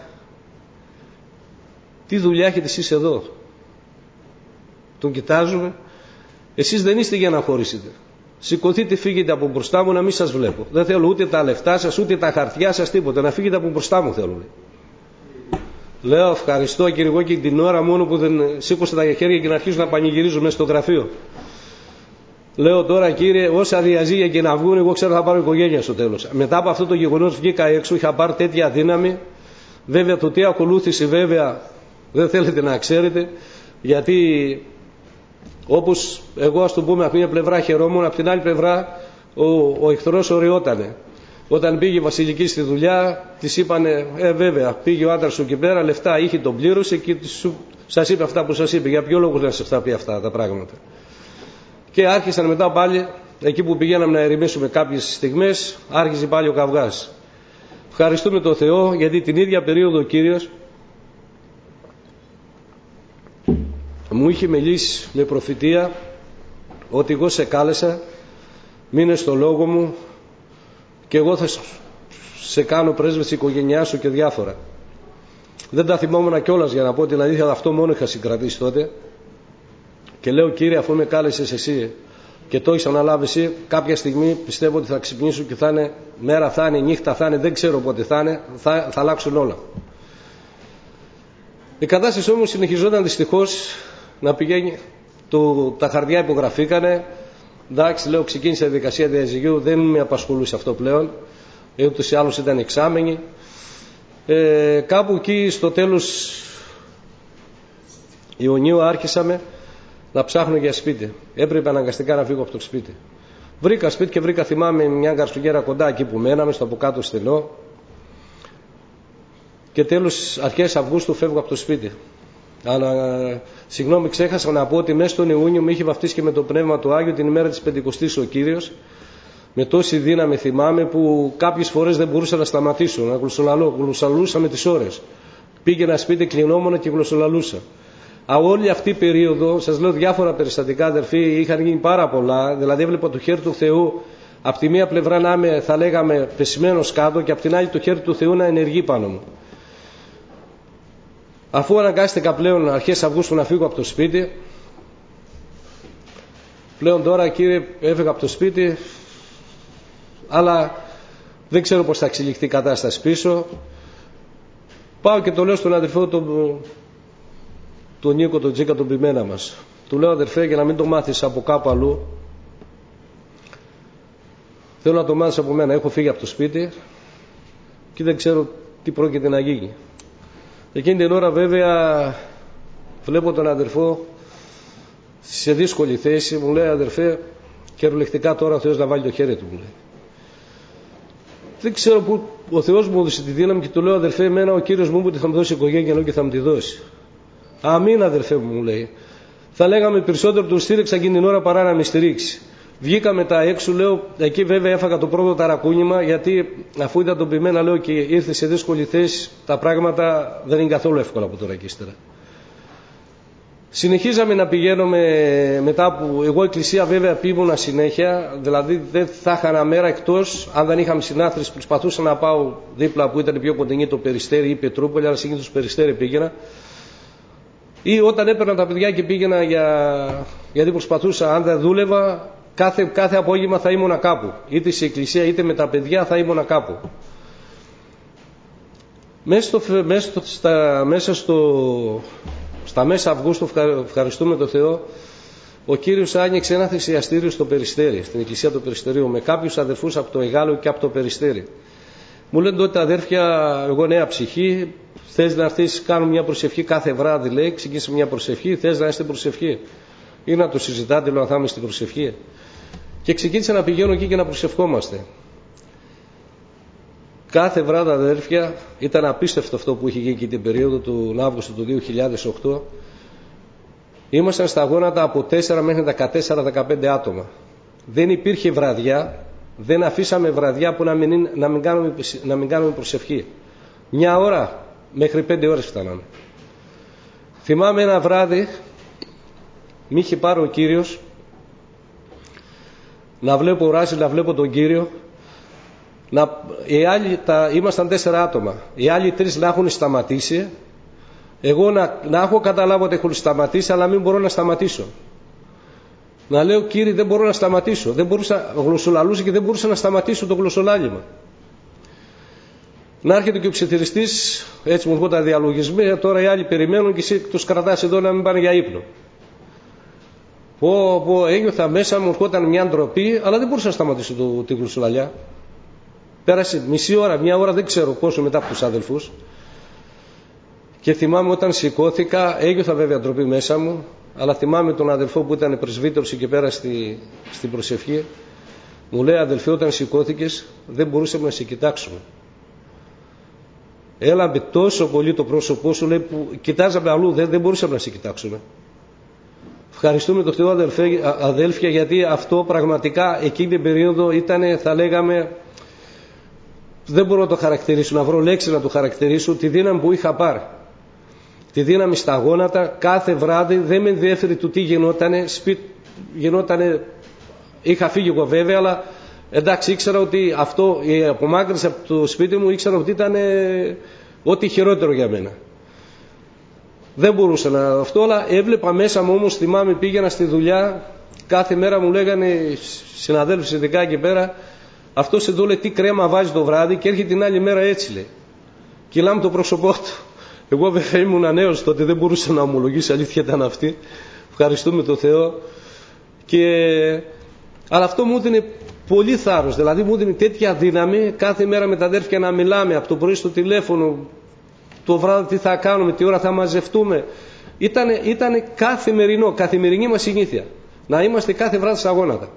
Speaker 1: Τι δουλειά έχετε εσείς εδώ? Τον κοιτάζουμε. Εσείς δεν είστε για να χωρίσετε. Σηκωθείτε, φύγετε από μπροστά μου να μην σας βλέπω. Δεν θέλω ούτε τα λεφτά σας, ούτε τα χαρτιά σας, τίποτα. Να φύγετε από μπροστά μου θέλω. Λέω ευχαριστώ Κύριε, εγώ και την ώρα μόνο που δεν σήκωσα τα χέρια και να αρχίσω να πανηγυρίζω μέσα στο γραφείο. Λέω τώρα Κύριε, όσα διαζύγια και να βγουν, εγώ ξέρω θα πάρω οικογένεια στο τέλος. Μετά από αυτό το γεγονός βγήκα έξω, είχα πάρει τέτοια δύναμη. Βέβαια το τι ακολούθησε βέβαια δεν θέλετε να ξέρετε, γιατί όπως εγώ ας το πούμε από μια πλευρά χαιρόμουν, από την άλλη πλευρά ο, ο εχθρός οριότανε. Όταν πήγε η Βασιλική στη δουλειά, της είπανε, ε βέβαια πήγε ο άντρας σου εκεί πέρα, λεφτά είχε, τον πλήρωσε και σας είπε αυτά που σας είπε. Για ποιο λόγο να σας τα πει αυτά τα πράγματα? Και άρχισαν μετά πάλι, εκεί που πηγαίναμε να ερημήσουμε κάποιες στιγμές, άρχισε πάλι ο καυγάς. Ευχαριστούμε τον Θεό, γιατί την ίδια περίοδο ο Κύριος μου είχε μιλήσει με προφητεία ότι εγώ σε κάλεσα, μείνε στο λόγο μου και εγώ θα σε κάνω πρέσβη της οικογένειάς σου και διάφορα. Δεν τα θυμόμουν κιόλας, για να πω την αλήθεια, αυτό μόνο είχα συγκρατήσει τότε. Και λέω Κύριε, αφού με κάλεσες εσύ και το έχεις αναλάβει εσύ, κάποια στιγμή πιστεύω ότι θα ξυπνήσω και θα είναι μέρα, θα είναι νύχτα, θα είναι, δεν ξέρω πότε θα είναι, θα, θα αλλάξουν όλα. Η κατάσταση όμως συνεχιζόταν δυστυχώς να πηγαίνει, το, τα χαρτιά υπογραφήκανε, εντάξει, λέω ξεκίνησε η διαδικασία διαζυγίου, δεν με απασχολούσε αυτό πλέον, ούτως ή άλλως ήταν εξάμηνη. Ε, κάπου εκεί στο τέλος Ιουνίου άρχισαμε να ψάχνω για σπίτι. Έπρεπε αναγκαστικά να φύγω από το σπίτι. Βρήκα σπίτι και βρήκα, θυμάμαι, μια γκαρσουγέρα κοντά εκεί που μέναμε, στο από κάτω στενό. Και τέλος, αρχές Αυγούστου φεύγω από το σπίτι. Αλλά, συγγνώμη, ξέχασα να πω ότι μέσα στον Ιούνιο με είχε βαφτίσει και με το Πνεύμα του Άγιο την ημέρα της Πεντηκοστής ο Κύριος. Με τόση δύναμη θυμάμαι που κάποιες φορές δεν μπορούσα να σταματήσω, να γλωσσολαλώ, γλωσσολαλούσα με τις ώρες. Πήγαινα σπίτι, κλεινόμουν και γλωσσολαλούσα. όλη αυτή η περίοδο, σας λέω διάφορα περιστατικά αδερφοί, είχαν γίνει πάρα πολλά, δηλαδή έβλεπα το χέρι του Θεού από τη μία πλευρά να είμαι, θα λέγαμε, πεσμένος κάτω και από την άλλη το χέρι του Θεού να ενεργεί πάνω μου. Αφού αναγκάστηκα πλέον αρχές Αυγούστου να φύγω από το σπίτι, πλέον τώρα, Κύριε, έφυγα από το σπίτι, αλλά δεν ξέρω πώς θα εξελιχθεί η κατάσταση πίσω. Πάω και το λέω στον αδερφό τον, τον Νίκο, τον Τζίκα, τον ποιμένα μας. Του λέω, αδερφέ, για να μην το μάθεις από κάπου αλλού, θέλω να το μάθεις από μένα. Έχω φύγει από το σπίτι και δεν ξέρω τι πρόκειται να γίνει. Εκείνη την ώρα βέβαια βλέπω τον αδερφό σε δύσκολη θέση. Μου λέει, αδερφέ, κυριολεκτικά τώρα ο Θεός να βάλει το χέρι του, μου λέει. Δεν ξέρω που ο Θεός μου έδωσε τη δύναμη και του λέω, αδερφέ, εμένα ο Κύριος μου είπε ότι θα μου δώσει οικογένεια, ενώ και θα μου τη δώσει. Αμήν, αδερφέ μου, μου λέει. Θα λέγαμε περισσότερο τον στήριξα εκείνη την ώρα παρά να με στηρίξει. Βγήκα μετά έξω, λέω, εκεί βέβαια έφαγα το πρώτο ταρακούνημα, γιατί αφού ήταν τον ποιμένα, λέω, και ήρθε σε δύσκολη θέση, τα πράγματα δεν είναι καθόλου εύκολα από τώρα και ύστερα. Συνεχίζαμε να πηγαίνουμε μετά που εγώ εκκλησία βέβαια πήγαινα συνέχεια, δηλαδή δεν θα είχα ένα μέρα εκτός, αν δεν είχαμε συνάθρηση, προσπαθούσα να πάω δίπλα που ήταν πιο κοντινή το Περιστέρι ή Πετρούπολη, αλλά συνήθως Περιστέρι πήγαινα. Ή όταν έπαιρνα τα παιδιά και πήγαινα για... γιατί προσπαθούσα, αν δεν δούλευα, κάθε, κάθε απόγευμα θα ήμουνα κάπου. Είτε σε εκκλησία είτε με τα παιδιά θα ήμουνα κάπου. Μέσα στο, μέσα στο, στα, μέσα στο, στα μέσα Αυγούστου, ευχαριστούμε τον Θεό, ο Κύριος άνοιξε ένα θυσιαστήριο στο Περιστέρι, στην εκκλησία του Περιστερίου, με κάποιους αδερφούς από το Εγάλο και από το Περιστέρι. Μου λένε τότε, αδέρφια, εγώ νέα ψυχή, θες να έρθεις, κάνουμε μια προσευχή κάθε βράδυ, λέει, ξεκίνησε μια προσευχή, θες να είστε προσευχή ή να το συζητάτε, λέω, να θα είμαι στην προσευχή. Και ξεκίνησα να πηγαίνω εκεί και να προσευχόμαστε. Κάθε βράδυ, αδέρφια, ήταν απίστευτο αυτό που είχε γίνει και την περίοδο του Αύγουστου του δύο χιλιάδες οκτώ. Ήμασταν στα γόνατα από τέσσερα μέχρι δεκατέσσερα δεκαπέντε άτομα. Δεν υπήρχε βραδιά, δεν αφήσαμε βραδιά που να μην, να μην, κάνουμε, να μην κάνουμε προσευχή. Μια ώρα μέχρι πέντε ώρες φτάναμε. Θυμάμαι ένα βράδυ, μ' είχε πάρει ο Κύριος να βλέπω οράζει, να βλέπω τον Κύριο. Να, οι άλλοι, τα, ήμασταν τέσσερα άτομα. Οι άλλοι τρεις να έχουν σταματήσει. Εγώ να, να έχω καταλάβει ότι έχουν σταματήσει, αλλά μην μπορώ να σταματήσω. Να λέω, Κύριε, δεν μπορώ να σταματήσω. Δεν μπορούσα, γλωσσολαλούσα και δεν μπορούσα να σταματήσω το γλωσσολάλημα. Να έρχεται και ο ψιθυριστής, έτσι μου έρχονταν διαλογισμοί, τώρα οι άλλοι περιμένουν και εσύ τους κρατάς εδώ να μην πάνε για ύπνο. Πω, πω, ένιωθα μέσα μου, έρχονταν μια ντροπή, αλλά δεν μπορούσα να σταματήσω το, τη γλωσσολαλιά. Πέρασε μισή ώρα, μια ώρα, δεν ξέρω πόσο μετά από τους αδελφούς. Και θυμάμαι όταν σηκώθηκα, ένιωθα βέβαια ντροπή μέσα μου, αλλά θυμάμαι τον αδελφό που ήταν πρεσβύτερος και πέρα στη, στην προσευχή. Μου λέει, αδελφέ, όταν σηκώθηκες δεν μπορούσαμε να σε κοιτάξουμε. Έλαμπε τόσο πολύ το πρόσωπό σου, λέει, που κοιτάζαμε αλλού, δεν, δεν μπορούσαμε να σε κοιτάξουμε. Ευχαριστούμε τον Θεό, αδελφέ, αδέλφια, γιατί αυτό πραγματικά εκείνη την περίοδο ήταν, θα λέγαμε, δεν μπορώ να το χαρακτηρίσω, να βρω λέξη να το χαρακτηρίσω, τη δύναμη που είχα πάρει. Τη δύναμη στα γόνατα, κάθε βράδυ, δεν με ενδιαφέρει του τι γινότανε, σπίτι, γινότανε, είχα φύγει εγώ βέβαια, αλλά εντάξει, ήξερα ότι αυτό, η απομάκρυνση από το σπίτι μου, ήξερα ότι ήταν ε, ό,τι χειρότερο για μένα. Δεν μπορούσα να αυτό, αλλά έβλεπα μέσα μου όμως, θυμάμαι, πήγαινα στη δουλειά, κάθε μέρα μου λέγανε οι συναδέλφοι ειδικά εκεί πέρα, αυτός εδώ, λέει, τι κρέμα βάζει το βράδυ, και έρχεται την άλλη μέρα έτσι, λέει. Κυλάμε το πρόσωπό του. Εγώ βέβαια ήμουν νέος τότε, δεν μπορούσα να ομολογήσω, αλήθεια ήταν αυτή. Ευχαριστούμε τον Θεό. Και... αλλά αυτό μου έδινε πολύ θάρρος, δηλαδή μου έδινε τέτοια δύναμη κάθε μέρα με τα αδέρφια να μιλάμε, από το πρωί στο τηλέφωνο, το βράδυ τι θα κάνουμε, τι ώρα θα μαζευτούμε. Ήτανε, ήτανε καθημερινό, καθημερινή μας συνήθεια. Να είμαστε κάθε βράδυ στα γόνατα.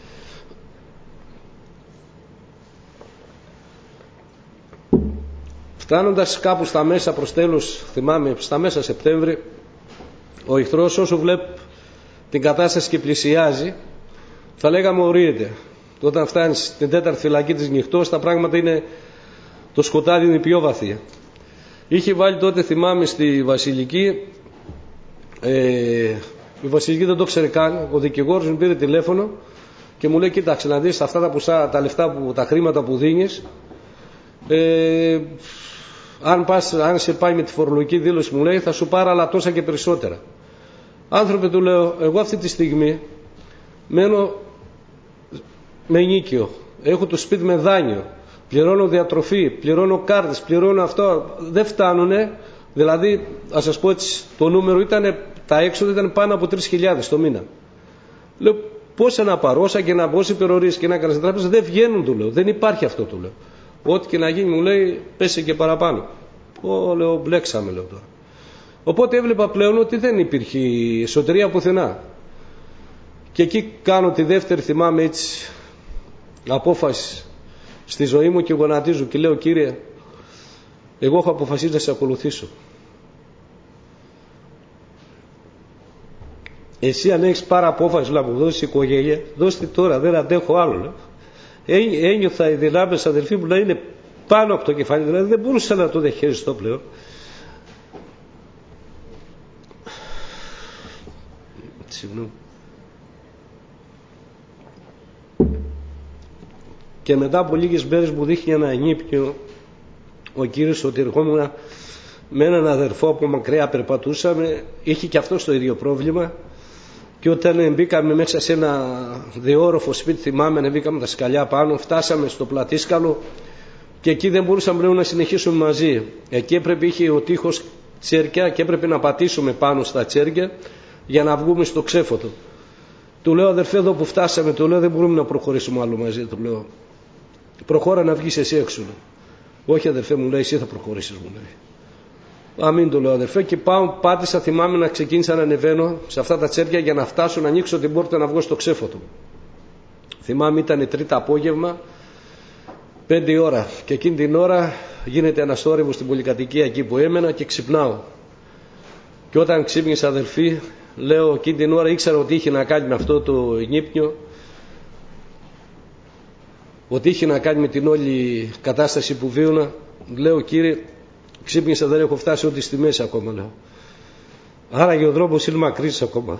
Speaker 1: Φτάνοντας κάπου στα μέσα προς τέλος, θυμάμαι, στα μέσα Σεπτέμβρη, ο εχθρός όσο βλέπει την κατάσταση και πλησιάζει, θα λέγαμε ορίεται. Όταν φτάνεις στην τέταρτη φυλακή της νυχτός, τα πράγματα είναι, το σκοτάδι είναι πιο βαθύ. Είχε βάλει τότε, θυμάμαι, στη Βασιλική Ε, η Βασιλική δεν το ξέρει καν. Ο δικηγόρος μου πήρε τηλέφωνο και μου λέει: κοίταξε να δεις αυτά τα, ποσά, τα λεφτά, που, τα χρήματα που δίνεις, ε, αν, πας, αν σε πάει με τη φορολογική δήλωση, μου λέει, θα σου πάρω άλλα τόσα και περισσότερα. Άνθρωπε, του λέω, εγώ αυτή τη στιγμή μένω με ενίκιο, έχω το σπίτι με δάνειο, πληρώνω διατροφή, πληρώνω κάρτες, πληρώνω αυτό, δεν φτάνουνε. Δηλαδή, ας σας πω έτσι, το νούμερο ήταν, τα έξοδα ήταν πάνω από τρεις χιλιάδες το μήνα. Λέω, πώς να πάρω, όσα και να μπω σε υπερορίες και να κάνεις τράπεζα, δεν βγαίνουν, του λέω, δεν υπάρχει αυτό, του λέω. Ό,τι και να γίνει, μου λέει, πέσει και παραπάνω. Ω, λέω, μπλέξαμε, λέω τώρα. Οπότε έβλεπα πλέον ότι δεν υπήρχε σωτηρία πουθενά. Και εκεί κάνω τη δεύτερη, θυμάμαι έτσι, απόφαση στη ζωή μου και γονατίζω και λέω: Κύριε, εγώ έχω αποφασίσει να σε ακολουθήσω. Εσύ αν έχεις πάρει απόφαση να μου δώσεις οικογένεια, δώστε τώρα, δεν αντέχω άλλο. Λέω. Ένιωθα οι δυνάμεις, αδελφοί μου, να είναι πάνω από το κεφάλι, δηλαδή δεν μπορούσα να το δεχέριστώ πλέον. Συγγνώμη. Και μετά από λίγες μέρες μου δείχνει ένα ενύπνιο ο κύριος ότι ερχόμουν με έναν αδερφό από μακριά, περπατούσαμε, είχε και αυτό το ίδιο πρόβλημα, και όταν μπήκαμε μέσα σε ένα διόροφο σπίτι, θυμάμαι, ανεβήκαμε τα σκαλιά πάνω, φτάσαμε στο πλατήσκαλο και εκεί δεν μπορούσαμε πλέον να συνεχίσουμε μαζί. Εκεί έπρεπε, είχε ο τείχος τσέρκια και έπρεπε να πατήσουμε πάνω στα τσέρκια για να βγούμε στο ξέφωτο. Του λέω: αδερφέ, εδώ που φτάσαμε, του λέω, δεν μπορούμε να προχωρήσουμε άλλο μαζί. Του λέω: προχώρα να βγεις εσύ έξω. Όχι, αδερφέ, μου λέει, εσύ θα προχωρήσεις, μου λέει. Αμήν, του λέω, αδερφέ, και πάω, πάτησα, θυμάμαι, να ξεκίνησα να ανεβαίνω σε αυτά τα τσέρκια για να φτάσω να ανοίξω την πόρτα να βγω στο ξέφωτο. Θυμάμαι, ήταν τρίτα απόγευμα, πέντε ώρα, και εκείνη την ώρα γίνεται ένας θόρυβος στην πολυκατοικία εκεί που έμενα και ξυπνάω. Και όταν ξύπνησα, αδελφοί, λέω, εκείνη την ώρα ήξερα ότι είχε να κάνει με αυτό το ενύπνιο, ότι είχε να κάνει με την όλη κατάσταση που βίωνα. Λέω: Κύριε, ξύπνησα, δεν έχω φτάσει ό,τι στη μέση ακόμα, λέω. Άραγε ο δρόμος είναι μακρύς ακόμα.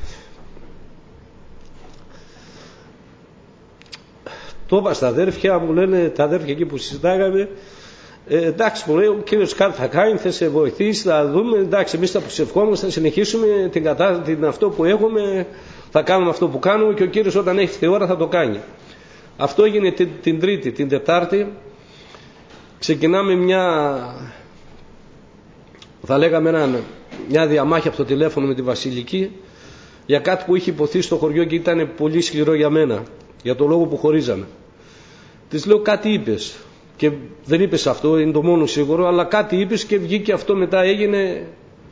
Speaker 1: Το είπα στα αδέρφια, μου λένε τα αδέρφια εκεί που συζητάγαμε, ε, εντάξει, μου λέει, ο κύριος κάτι θα κάνει, θα σε βοηθήσει, θα δούμε, εντάξει, εμείς θα προσευχόμαστε, θα συνεχίσουμε την κατά, την αυτό που έχουμε, θα κάνουμε αυτό που κάνουμε, και ο κύριος όταν έχει τη ώρα θα το κάνει. Αυτό έγινε την, την Τρίτη. Την Τετάρτη ξεκινάμε μια, θα λέγαμε ένα, μια διαμάχη από το τηλέφωνο με τη Βασιλική για κάτι που είχε υποθεί στο χωριό και ήταν πολύ σκληρό για μένα, για το λόγο που χωρίζαμε. Της λέω: κάτι είπες, και δεν είπες αυτό, είναι το μόνο σίγουρο, αλλά κάτι είπες και βγήκε αυτό, μετά έγινε,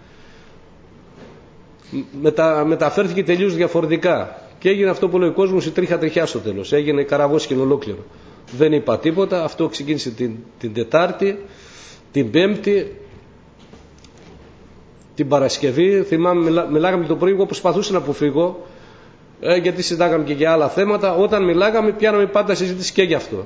Speaker 1: μετα, μεταφέρθηκε τελείως διαφορετικά. Και έγινε αυτό που λέει ο κόσμος, η τρίχα τριχιά στο τέλος. Έγινε καραβόσκινο ολόκληρο. Δεν είπα τίποτα. Αυτό ξεκίνησε την, την Τετάρτη, την Πέμπτη, την Παρασκευή. Θυμάμαι, μιλά, μιλάγαμε το πρωί. Εγώ προσπαθούσα να αποφύγω, ε, γιατί συζητάγαμε και για άλλα θέματα. Όταν μιλάγαμε, πιάναμε πάντα συζήτηση και γι' αυτό.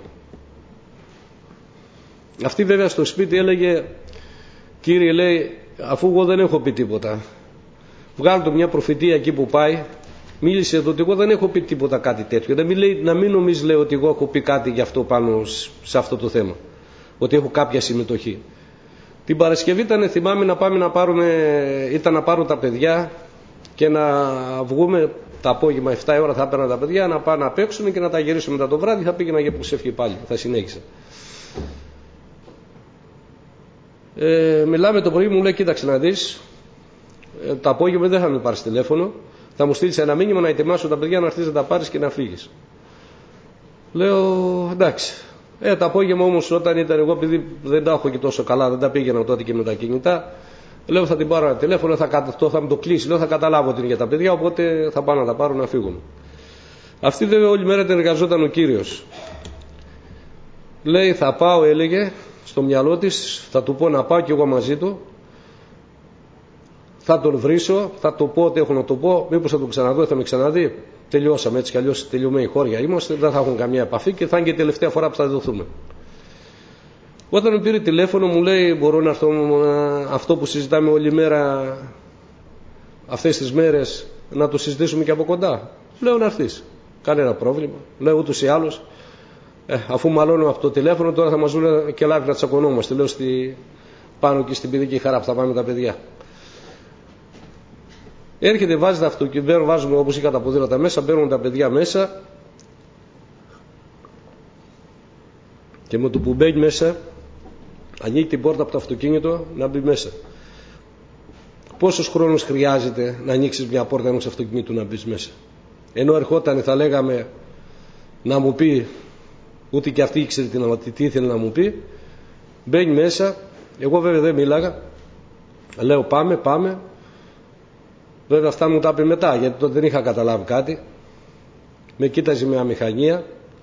Speaker 1: Αυτή βέβαια στο σπίτι έλεγε: Κύριε, λέει, αφού εγώ δεν έχω πει τίποτα, βγάλω το μια προφητεία εκεί που πάει. Μίλησε εδώ ότι εγώ δεν έχω πει τίποτα κάτι τέτοιο. Να μην, λέει, να μην νομίζει, λέει, ότι εγώ έχω πει κάτι γι' αυτό πάνω σε αυτό το θέμα. Ότι έχω κάποια συμμετοχή. Την Παρασκευή ήταν, θυμάμαι, να πάμε να πάρουμε, ήταν να πάρω τα παιδιά και να βγούμε τα απόγευμα, εφτά η ώρα θα έπαιρνα τα παιδιά, να πάνε να παίξουν και να τα γυρίσουμε μετά το βράδυ. Θα πήγαινα για προσευχή πάλι. Θα συνέχισα. Ε, μιλάμε το πρωί, μου λέει: κοίταξε να δεις, ε, το απόγευμα δεν θα με πάρεις τηλέφωνο. Θα μου στείλεις ένα μήνυμα να ετοιμάσω τα παιδιά να έρθεις να τα πάρεις και να φύγεις. Λέω: εντάξει. Ε, το απόγευμα όμως, όταν ήταν εγώ, επειδή δεν τα έχω και τόσο καλά, δεν τα πήγαινα τότε και με τα κινητά, λέω: θα την πάρω ένα τηλέφωνο, θα, το, θα μου το κλείσει. Λέω: θα καταλάβω ότι είναι για τα παιδιά, οπότε θα πάω να τα πάρω να φύγουν. Αυτή βέβαια όλη μέρα την εργαζόταν ο κύριος. Λέει: θα πάω, έλεγε, στο μυαλό της, θα του πω να πάω κι εγώ μαζί του. Θα τον βρίσω, θα το πω ότι έχω να το πω, μήπως θα τον ξαναδώ, θα με ξαναδεί. Τελειώσαμε, έτσι κι αλλιώς τελειωμένοι χώρια είμαστε, δεν θα έχουν καμία επαφή και θα είναι και η τελευταία φορά που θα δοθούμε. Όταν με πήρε τηλέφωνο, μου λέει: μπορώ να έρθω, αυτό που συζητάμε όλη μέρα αυτές τις μέρες να το συζητήσουμε και από κοντά? Λέω να έρθεις. Κανένα πρόβλημα. Λέω ούτως ή άλλως. Ε, αφού μαλώνουμε από το τηλέφωνο, τώρα θα μας δουν και live να τσακωνόμαστε. Λέω στη... πάνω και στην παιδική χαρά που θα πάμε με τα παιδιά. Έρχεται, βάζει τα αυτοκίνητα, βάζουμε όπως είχα τα ποδήλατα μέσα, μπαίνουν τα παιδιά μέσα και με το που μπαίνει μέσα, ανοίγει την πόρτα από το αυτοκίνητο να μπει μέσα. Πόσος χρόνος χρειάζεται να ανοίξεις μια πόρτα ενός αυτοκίνητου να μπεις μέσα? Ενώ ερχόταν, θα λέγαμε, να μου πει, ούτε και αυτή ήξερε τι, τι ήθελε να μου πει, μπαίνει μέσα. Εγώ βέβαια δεν μίλαγα, λέω πάμε, πάμε. Βέβαια αυτά μου τα είπε μετά, γιατί τότε δεν είχα καταλάβει κάτι. Με κοίταζε με αμηχανία,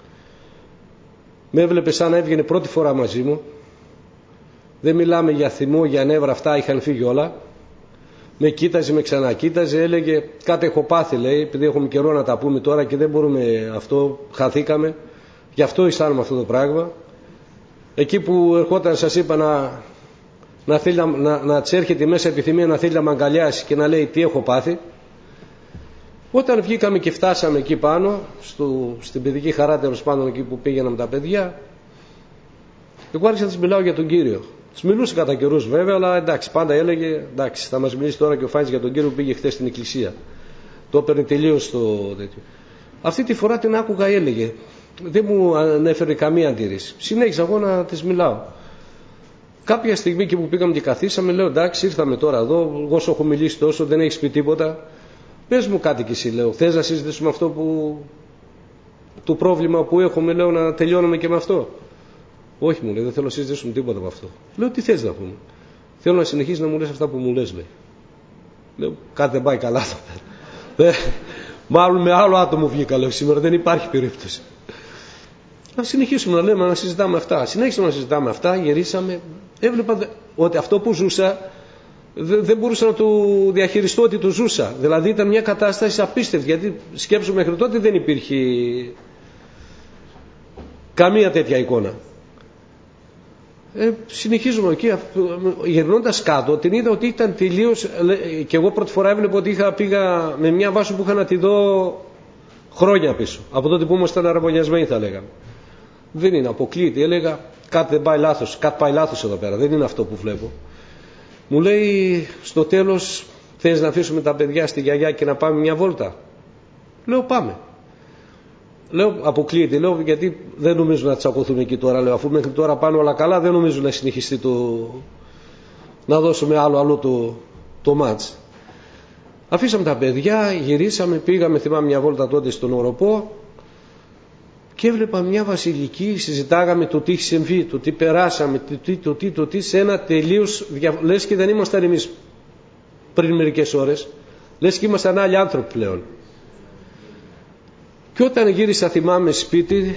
Speaker 1: με έβλεπε σαν να έβγαινε πρώτη φορά μαζί μου. Δεν μιλάμε για θυμό, για νεύρα, αυτά είχαν φύγει όλα. Με κοίταζε, με ξανακοίταζε, έλεγε κάτι έχω πάθει, λέει, επειδή έχουμε καιρό να τα πούμε τώρα και δεν μπορούμε αυτό, χαθήκαμε, γι' αυτό αισθάνομαι αυτό το πράγμα. Εκεί που ερχόταν, σας είπα, να, να, θέλει, να, να, να τσέρχεται μέσα επιθυμία να θέλει να μ' αγκαλιάσει και να λέει τι έχω πάθει. Όταν βγήκαμε και φτάσαμε εκεί πάνω, στο, στην παιδική χαρά τέλος πάντων, εκεί που πήγαινα με τα παιδιά, εγώ άρχισα να της μιλάω για τον Κύριο. Της μιλούσε κατά καιρούς βέβαια, αλλά εντάξει, πάντα έλεγε εντάξει, θα μας μιλήσει τώρα και ο Φάης για τον Κύριο που πήγε χθες στην εκκλησία. Το έπαιρνε τελείως το τέτοιο. Αυτή τη φορά την άκουγα, έλεγε. Δεν μου ανέφερε καμία αντίρρηση. Συνέχισα εγώ να της μιλάω. Κάποια στιγμή και που πήγαμε και καθίσαμε, λέω εντάξει, ήρθαμε τώρα εδώ. Εγώ σου έχω μιλήσει τόσο, δεν έχεις πει τίποτα. Πες μου κάτι κι εσύ, λέω. Θες να συζητήσουμε αυτό που. Το πρόβλημα που έχουμε, λέω, να τελειώνουμε και με αυτό? Όχι, μου λέει, δεν θέλω να συζητήσουμε τίποτα από αυτό. Λέω, τι θες να πούμε? Θέλω να συνεχίσεις να μου λες αυτά που μου λες, λέει. Λέω, κάτι δεν πάει καλά εδώ πέρα. Μάλλον με άλλο άτομο βγήκα, λέω, σήμερα δεν υπάρχει περίπτωση. Να συνεχίσουμε να λέμε, να συζητάμε αυτά. Συνέχισαμε να συζητάμε αυτά, γυρίσαμε. Έβλεπα ότι αυτό που ζούσα δεν μπορούσα να το διαχειριστώ ότι το ζούσα. Δηλαδή ήταν μια κατάσταση απίστευτη, γιατί σκέψου μέχρι τότε δεν υπήρχε καμία τέτοια εικόνα. Ε, συνεχίζουμε εκεί, γυρνώντας κάτω, την είδα ότι ήταν τελείως, και εγώ πρώτη φορά έβλεπα ότι είχα, πήγα με μια βάση που είχα να τη δω χρόνια πίσω, από τότε που ήμασταν αραβωνιασμένοι θα λέγαμε. Δεν είναι, αποκλείεται, έλεγα κάτι δεν πάει λάθος, κάτι πάει λάθος εδώ πέρα, δεν είναι αυτό που βλέπω. Μου λέει στο τέλος, θες να αφήσουμε τα παιδιά στη γιαγιά και να πάμε μια βόλτα? Λέω πάμε. Λέω αποκλείεται, λέω, γιατί δεν νομίζω να τσακωθούμε εκεί τώρα, λέω, αφού μέχρι τώρα πάνε όλα καλά, δεν νομίζω να συνεχιστεί το, να δώσουμε άλλο άλλο το, το μάτς. Αφήσαμε τα παιδιά, γυρίσαμε, πήγαμε, θυμάμαι μια βόλτα τότε στον Οροπό και έβλεπα μια βασιλική, συζητάγαμε το τι έχει συμβεί, το τι περάσαμε, το τι, το τι, το τι, σε ένα τελείως, λες και δεν ήμασταν εμείς πριν μερικές ώρες, λες και ήμασταν άλλοι άνθρωποι πλέον. Και όταν γύρισα, θυμάμαι, σπίτι,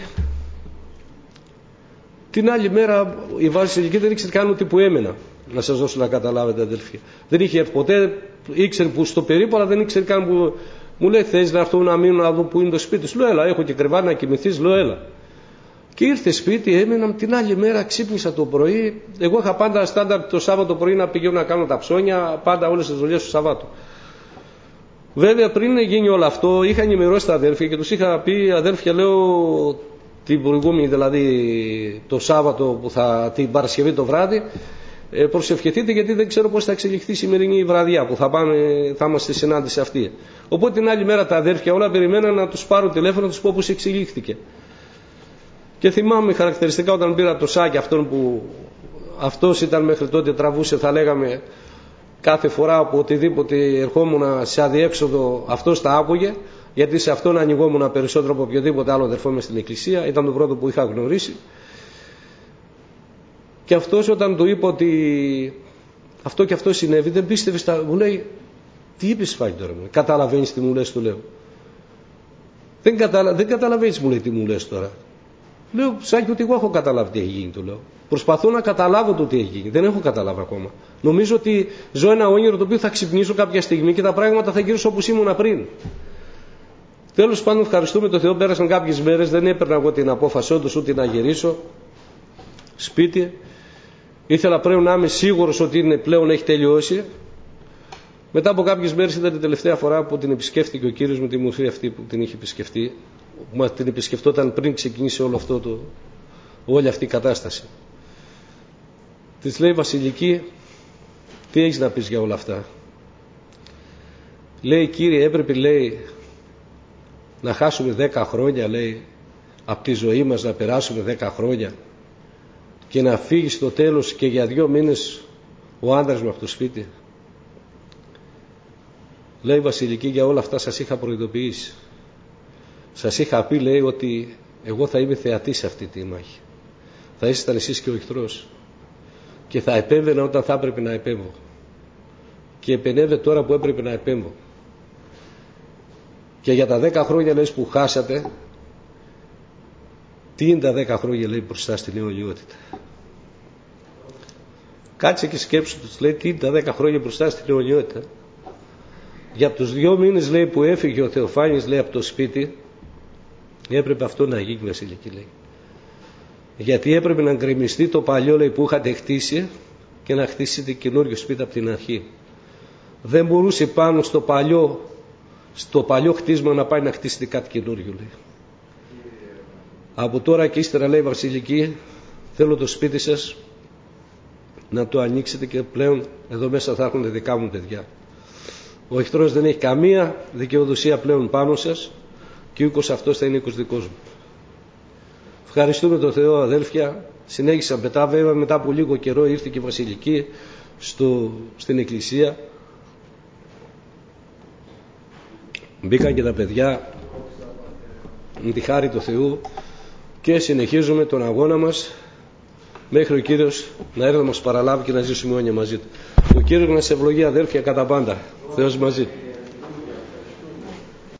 Speaker 1: την άλλη μέρα η βασιλική δεν ήξερε καν ούτε που έμενα, να σας δώσω να καταλάβετε, αδελφοί. Δεν είχε έρθει ποτέ, ήξερε που στο περίπου, αλλά δεν ήξερε καν που. Μου λέει, θες να έρθω να μείνω να δω που είναι το σπίτι σου? Λέω, έλα, έχω και κρεβάτι να κοιμηθείς, λέω, έλα. Και ήρθε σπίτι, έμενα, την άλλη μέρα ξύπνησα το πρωί. Εγώ είχα πάντα στάνταρ το Σάββατο πρωί να πηγαίνω να κάνω τα ψώνια, πάντα όλες τις δουλειές του Σαββάτου. Βέβαια πριν γίνει όλο αυτό, είχα ενημερώσει τα αδέρφια και τους είχα πει, αδέρφια, λέω, την προηγούμενη, δηλαδή το Σάββατο, που θα, την Παρασκευή το βράδυ, ε, προσευχηθείτε, γιατί δεν ξέρω πώς θα εξελιχθεί η σημερινή βραδιά που θα, πάμε, θα είμαστε στη συνάντηση αυτή. Οπότε την άλλη μέρα τα αδέρφια όλα περιμέναν να τους πάρω τηλέφωνο, να τους πω πώς εξελίχθηκε. Και θυμάμαι χαρακτηριστικά όταν πήρα το σάκι αυτόν που αυτός ήταν μέχρι τότε, τραβούσε, θα λέγαμε, κάθε φορά από οτιδήποτε ερχόμουν σε αδιέξοδο, αυτός τα άκουγε, γιατί σε αυτόν ανοιγόμουν περισσότερο από οποιοδήποτε άλλο αδερφό μες στην εκκλησία, ήταν το πρώτο που είχα γνωρίσει. Και αυτός όταν του είπα ότι αυτό και αυτό συνέβη, δεν πίστευε, στα... μου λέει, τι είπες Φάκη τώρα, μου λέει, καταλαβαίνεις τι μου λες, του λέω. Δεν, καταλα... δεν καταλαβαίνεις, μου λέει, τι μου λες τώρα. Λέω, Σάκη, ότι εγώ έχω καταλάβει τι έχει γίνει, του λέω. Προσπαθώ να καταλάβω το τι έχει γίνει, δεν έχω καταλάβει ακόμα. Νομίζω ότι ζω ένα όνειρο το οποίο θα ξυπνήσω κάποια στιγμή και τα πράγματα θα γυρίσουν όπως ήμουνα πριν. Τέλος πάντων, ευχαριστούμε τον Θεό, πέρασαν κάποιες μέρες, δεν έπαιρνα εγώ την απόφαση όντως ούτε να γυρίσω σπίτι. Ήθελα πλέον να είμαι σίγουρος ότι είναι πλέον έχει τελειώσει. Μετά από κάποιες μέρες ήταν η τελευταία φορά που την επισκέφτηκε ο Κύριος με τη μορφή αυτή που την είχε επισκεφτεί, που την επισκεφτόταν πριν ξεκινήσει όλο αυτό το, όλη αυτή η κατάσταση. Της λέει: Βασιλική, τι έχεις να πεις για όλα αυτά? Λέει: Κύριε, έπρεπε, λέει, να χάσουμε δέκα χρόνια, λέει, από τη ζωή μας, να περάσουμε δέκα χρόνια και να φύγει στο τέλος και για δύο μήνες ο άντρας μου από το σπίτι? Λέει: Βασιλική, για όλα αυτά σας είχα προειδοποιήσει. Σας είχα πει, λέει, ότι εγώ θα είμαι θεατής σε αυτή τη μάχη. Θα ήσασταν εσείς και ο εχθρός και θα επέμβαινα όταν θα έπρεπε να επέμβω, και επενέβη τώρα που έπρεπε να επέμβω. Και για τα δέκα χρόνια, λέει, που χάσατε, τι είναι τα δέκα χρόνια, λέει, μπροστά στην αιωνιότητα? Κάτσε και σκέψου τους, λέει, τι είναι τα δέκα χρόνια μπροστά στην αιωνιότητα. Για τους δυο μήνες, λέει, που έφυγε ο Θεοφάνης, λέει, από το σπίτι, έπρεπε αυτό να γίνει, Βασιλική, λέει. Γιατί έπρεπε να γκρεμιστεί το παλιό, λέει, που είχατε χτίσει και να χτίσετε καινούριο σπίτι από την αρχή. Δεν μπορούσε πάνω στο παλιό, στο παλιό χτίσμα να πάει να χτίσετε κάτι καινούριο, λέει. Από τώρα και ύστερα, λέει, Βασιλική, θέλω το σπίτι σας να το ανοίξετε και πλέον εδώ μέσα θα έχουν δικά μου παιδιά. Ο εχθρός δεν έχει καμία δικαιοδοσία πλέον πάνω σας και ο οίκος αυτός θα είναι οίκος δικός μου. Ευχαριστούμε τον Θεό, αδέλφια. Συνέχισα μετά, βέβαια, μετά από λίγο καιρό ήρθε και η Βασιλική στο, στην εκκλησία. Μπήκαν και τα παιδιά με τη χάρη του Θεού και συνεχίζουμε τον αγώνα μας μέχρι ο Κύριος να έρθει να μας παραλάβει και να ζήσουμε όνια μαζί του. Ο Κύριος να σε ευλογεί, αδέλφια, κατά πάντα. Θεός μαζί.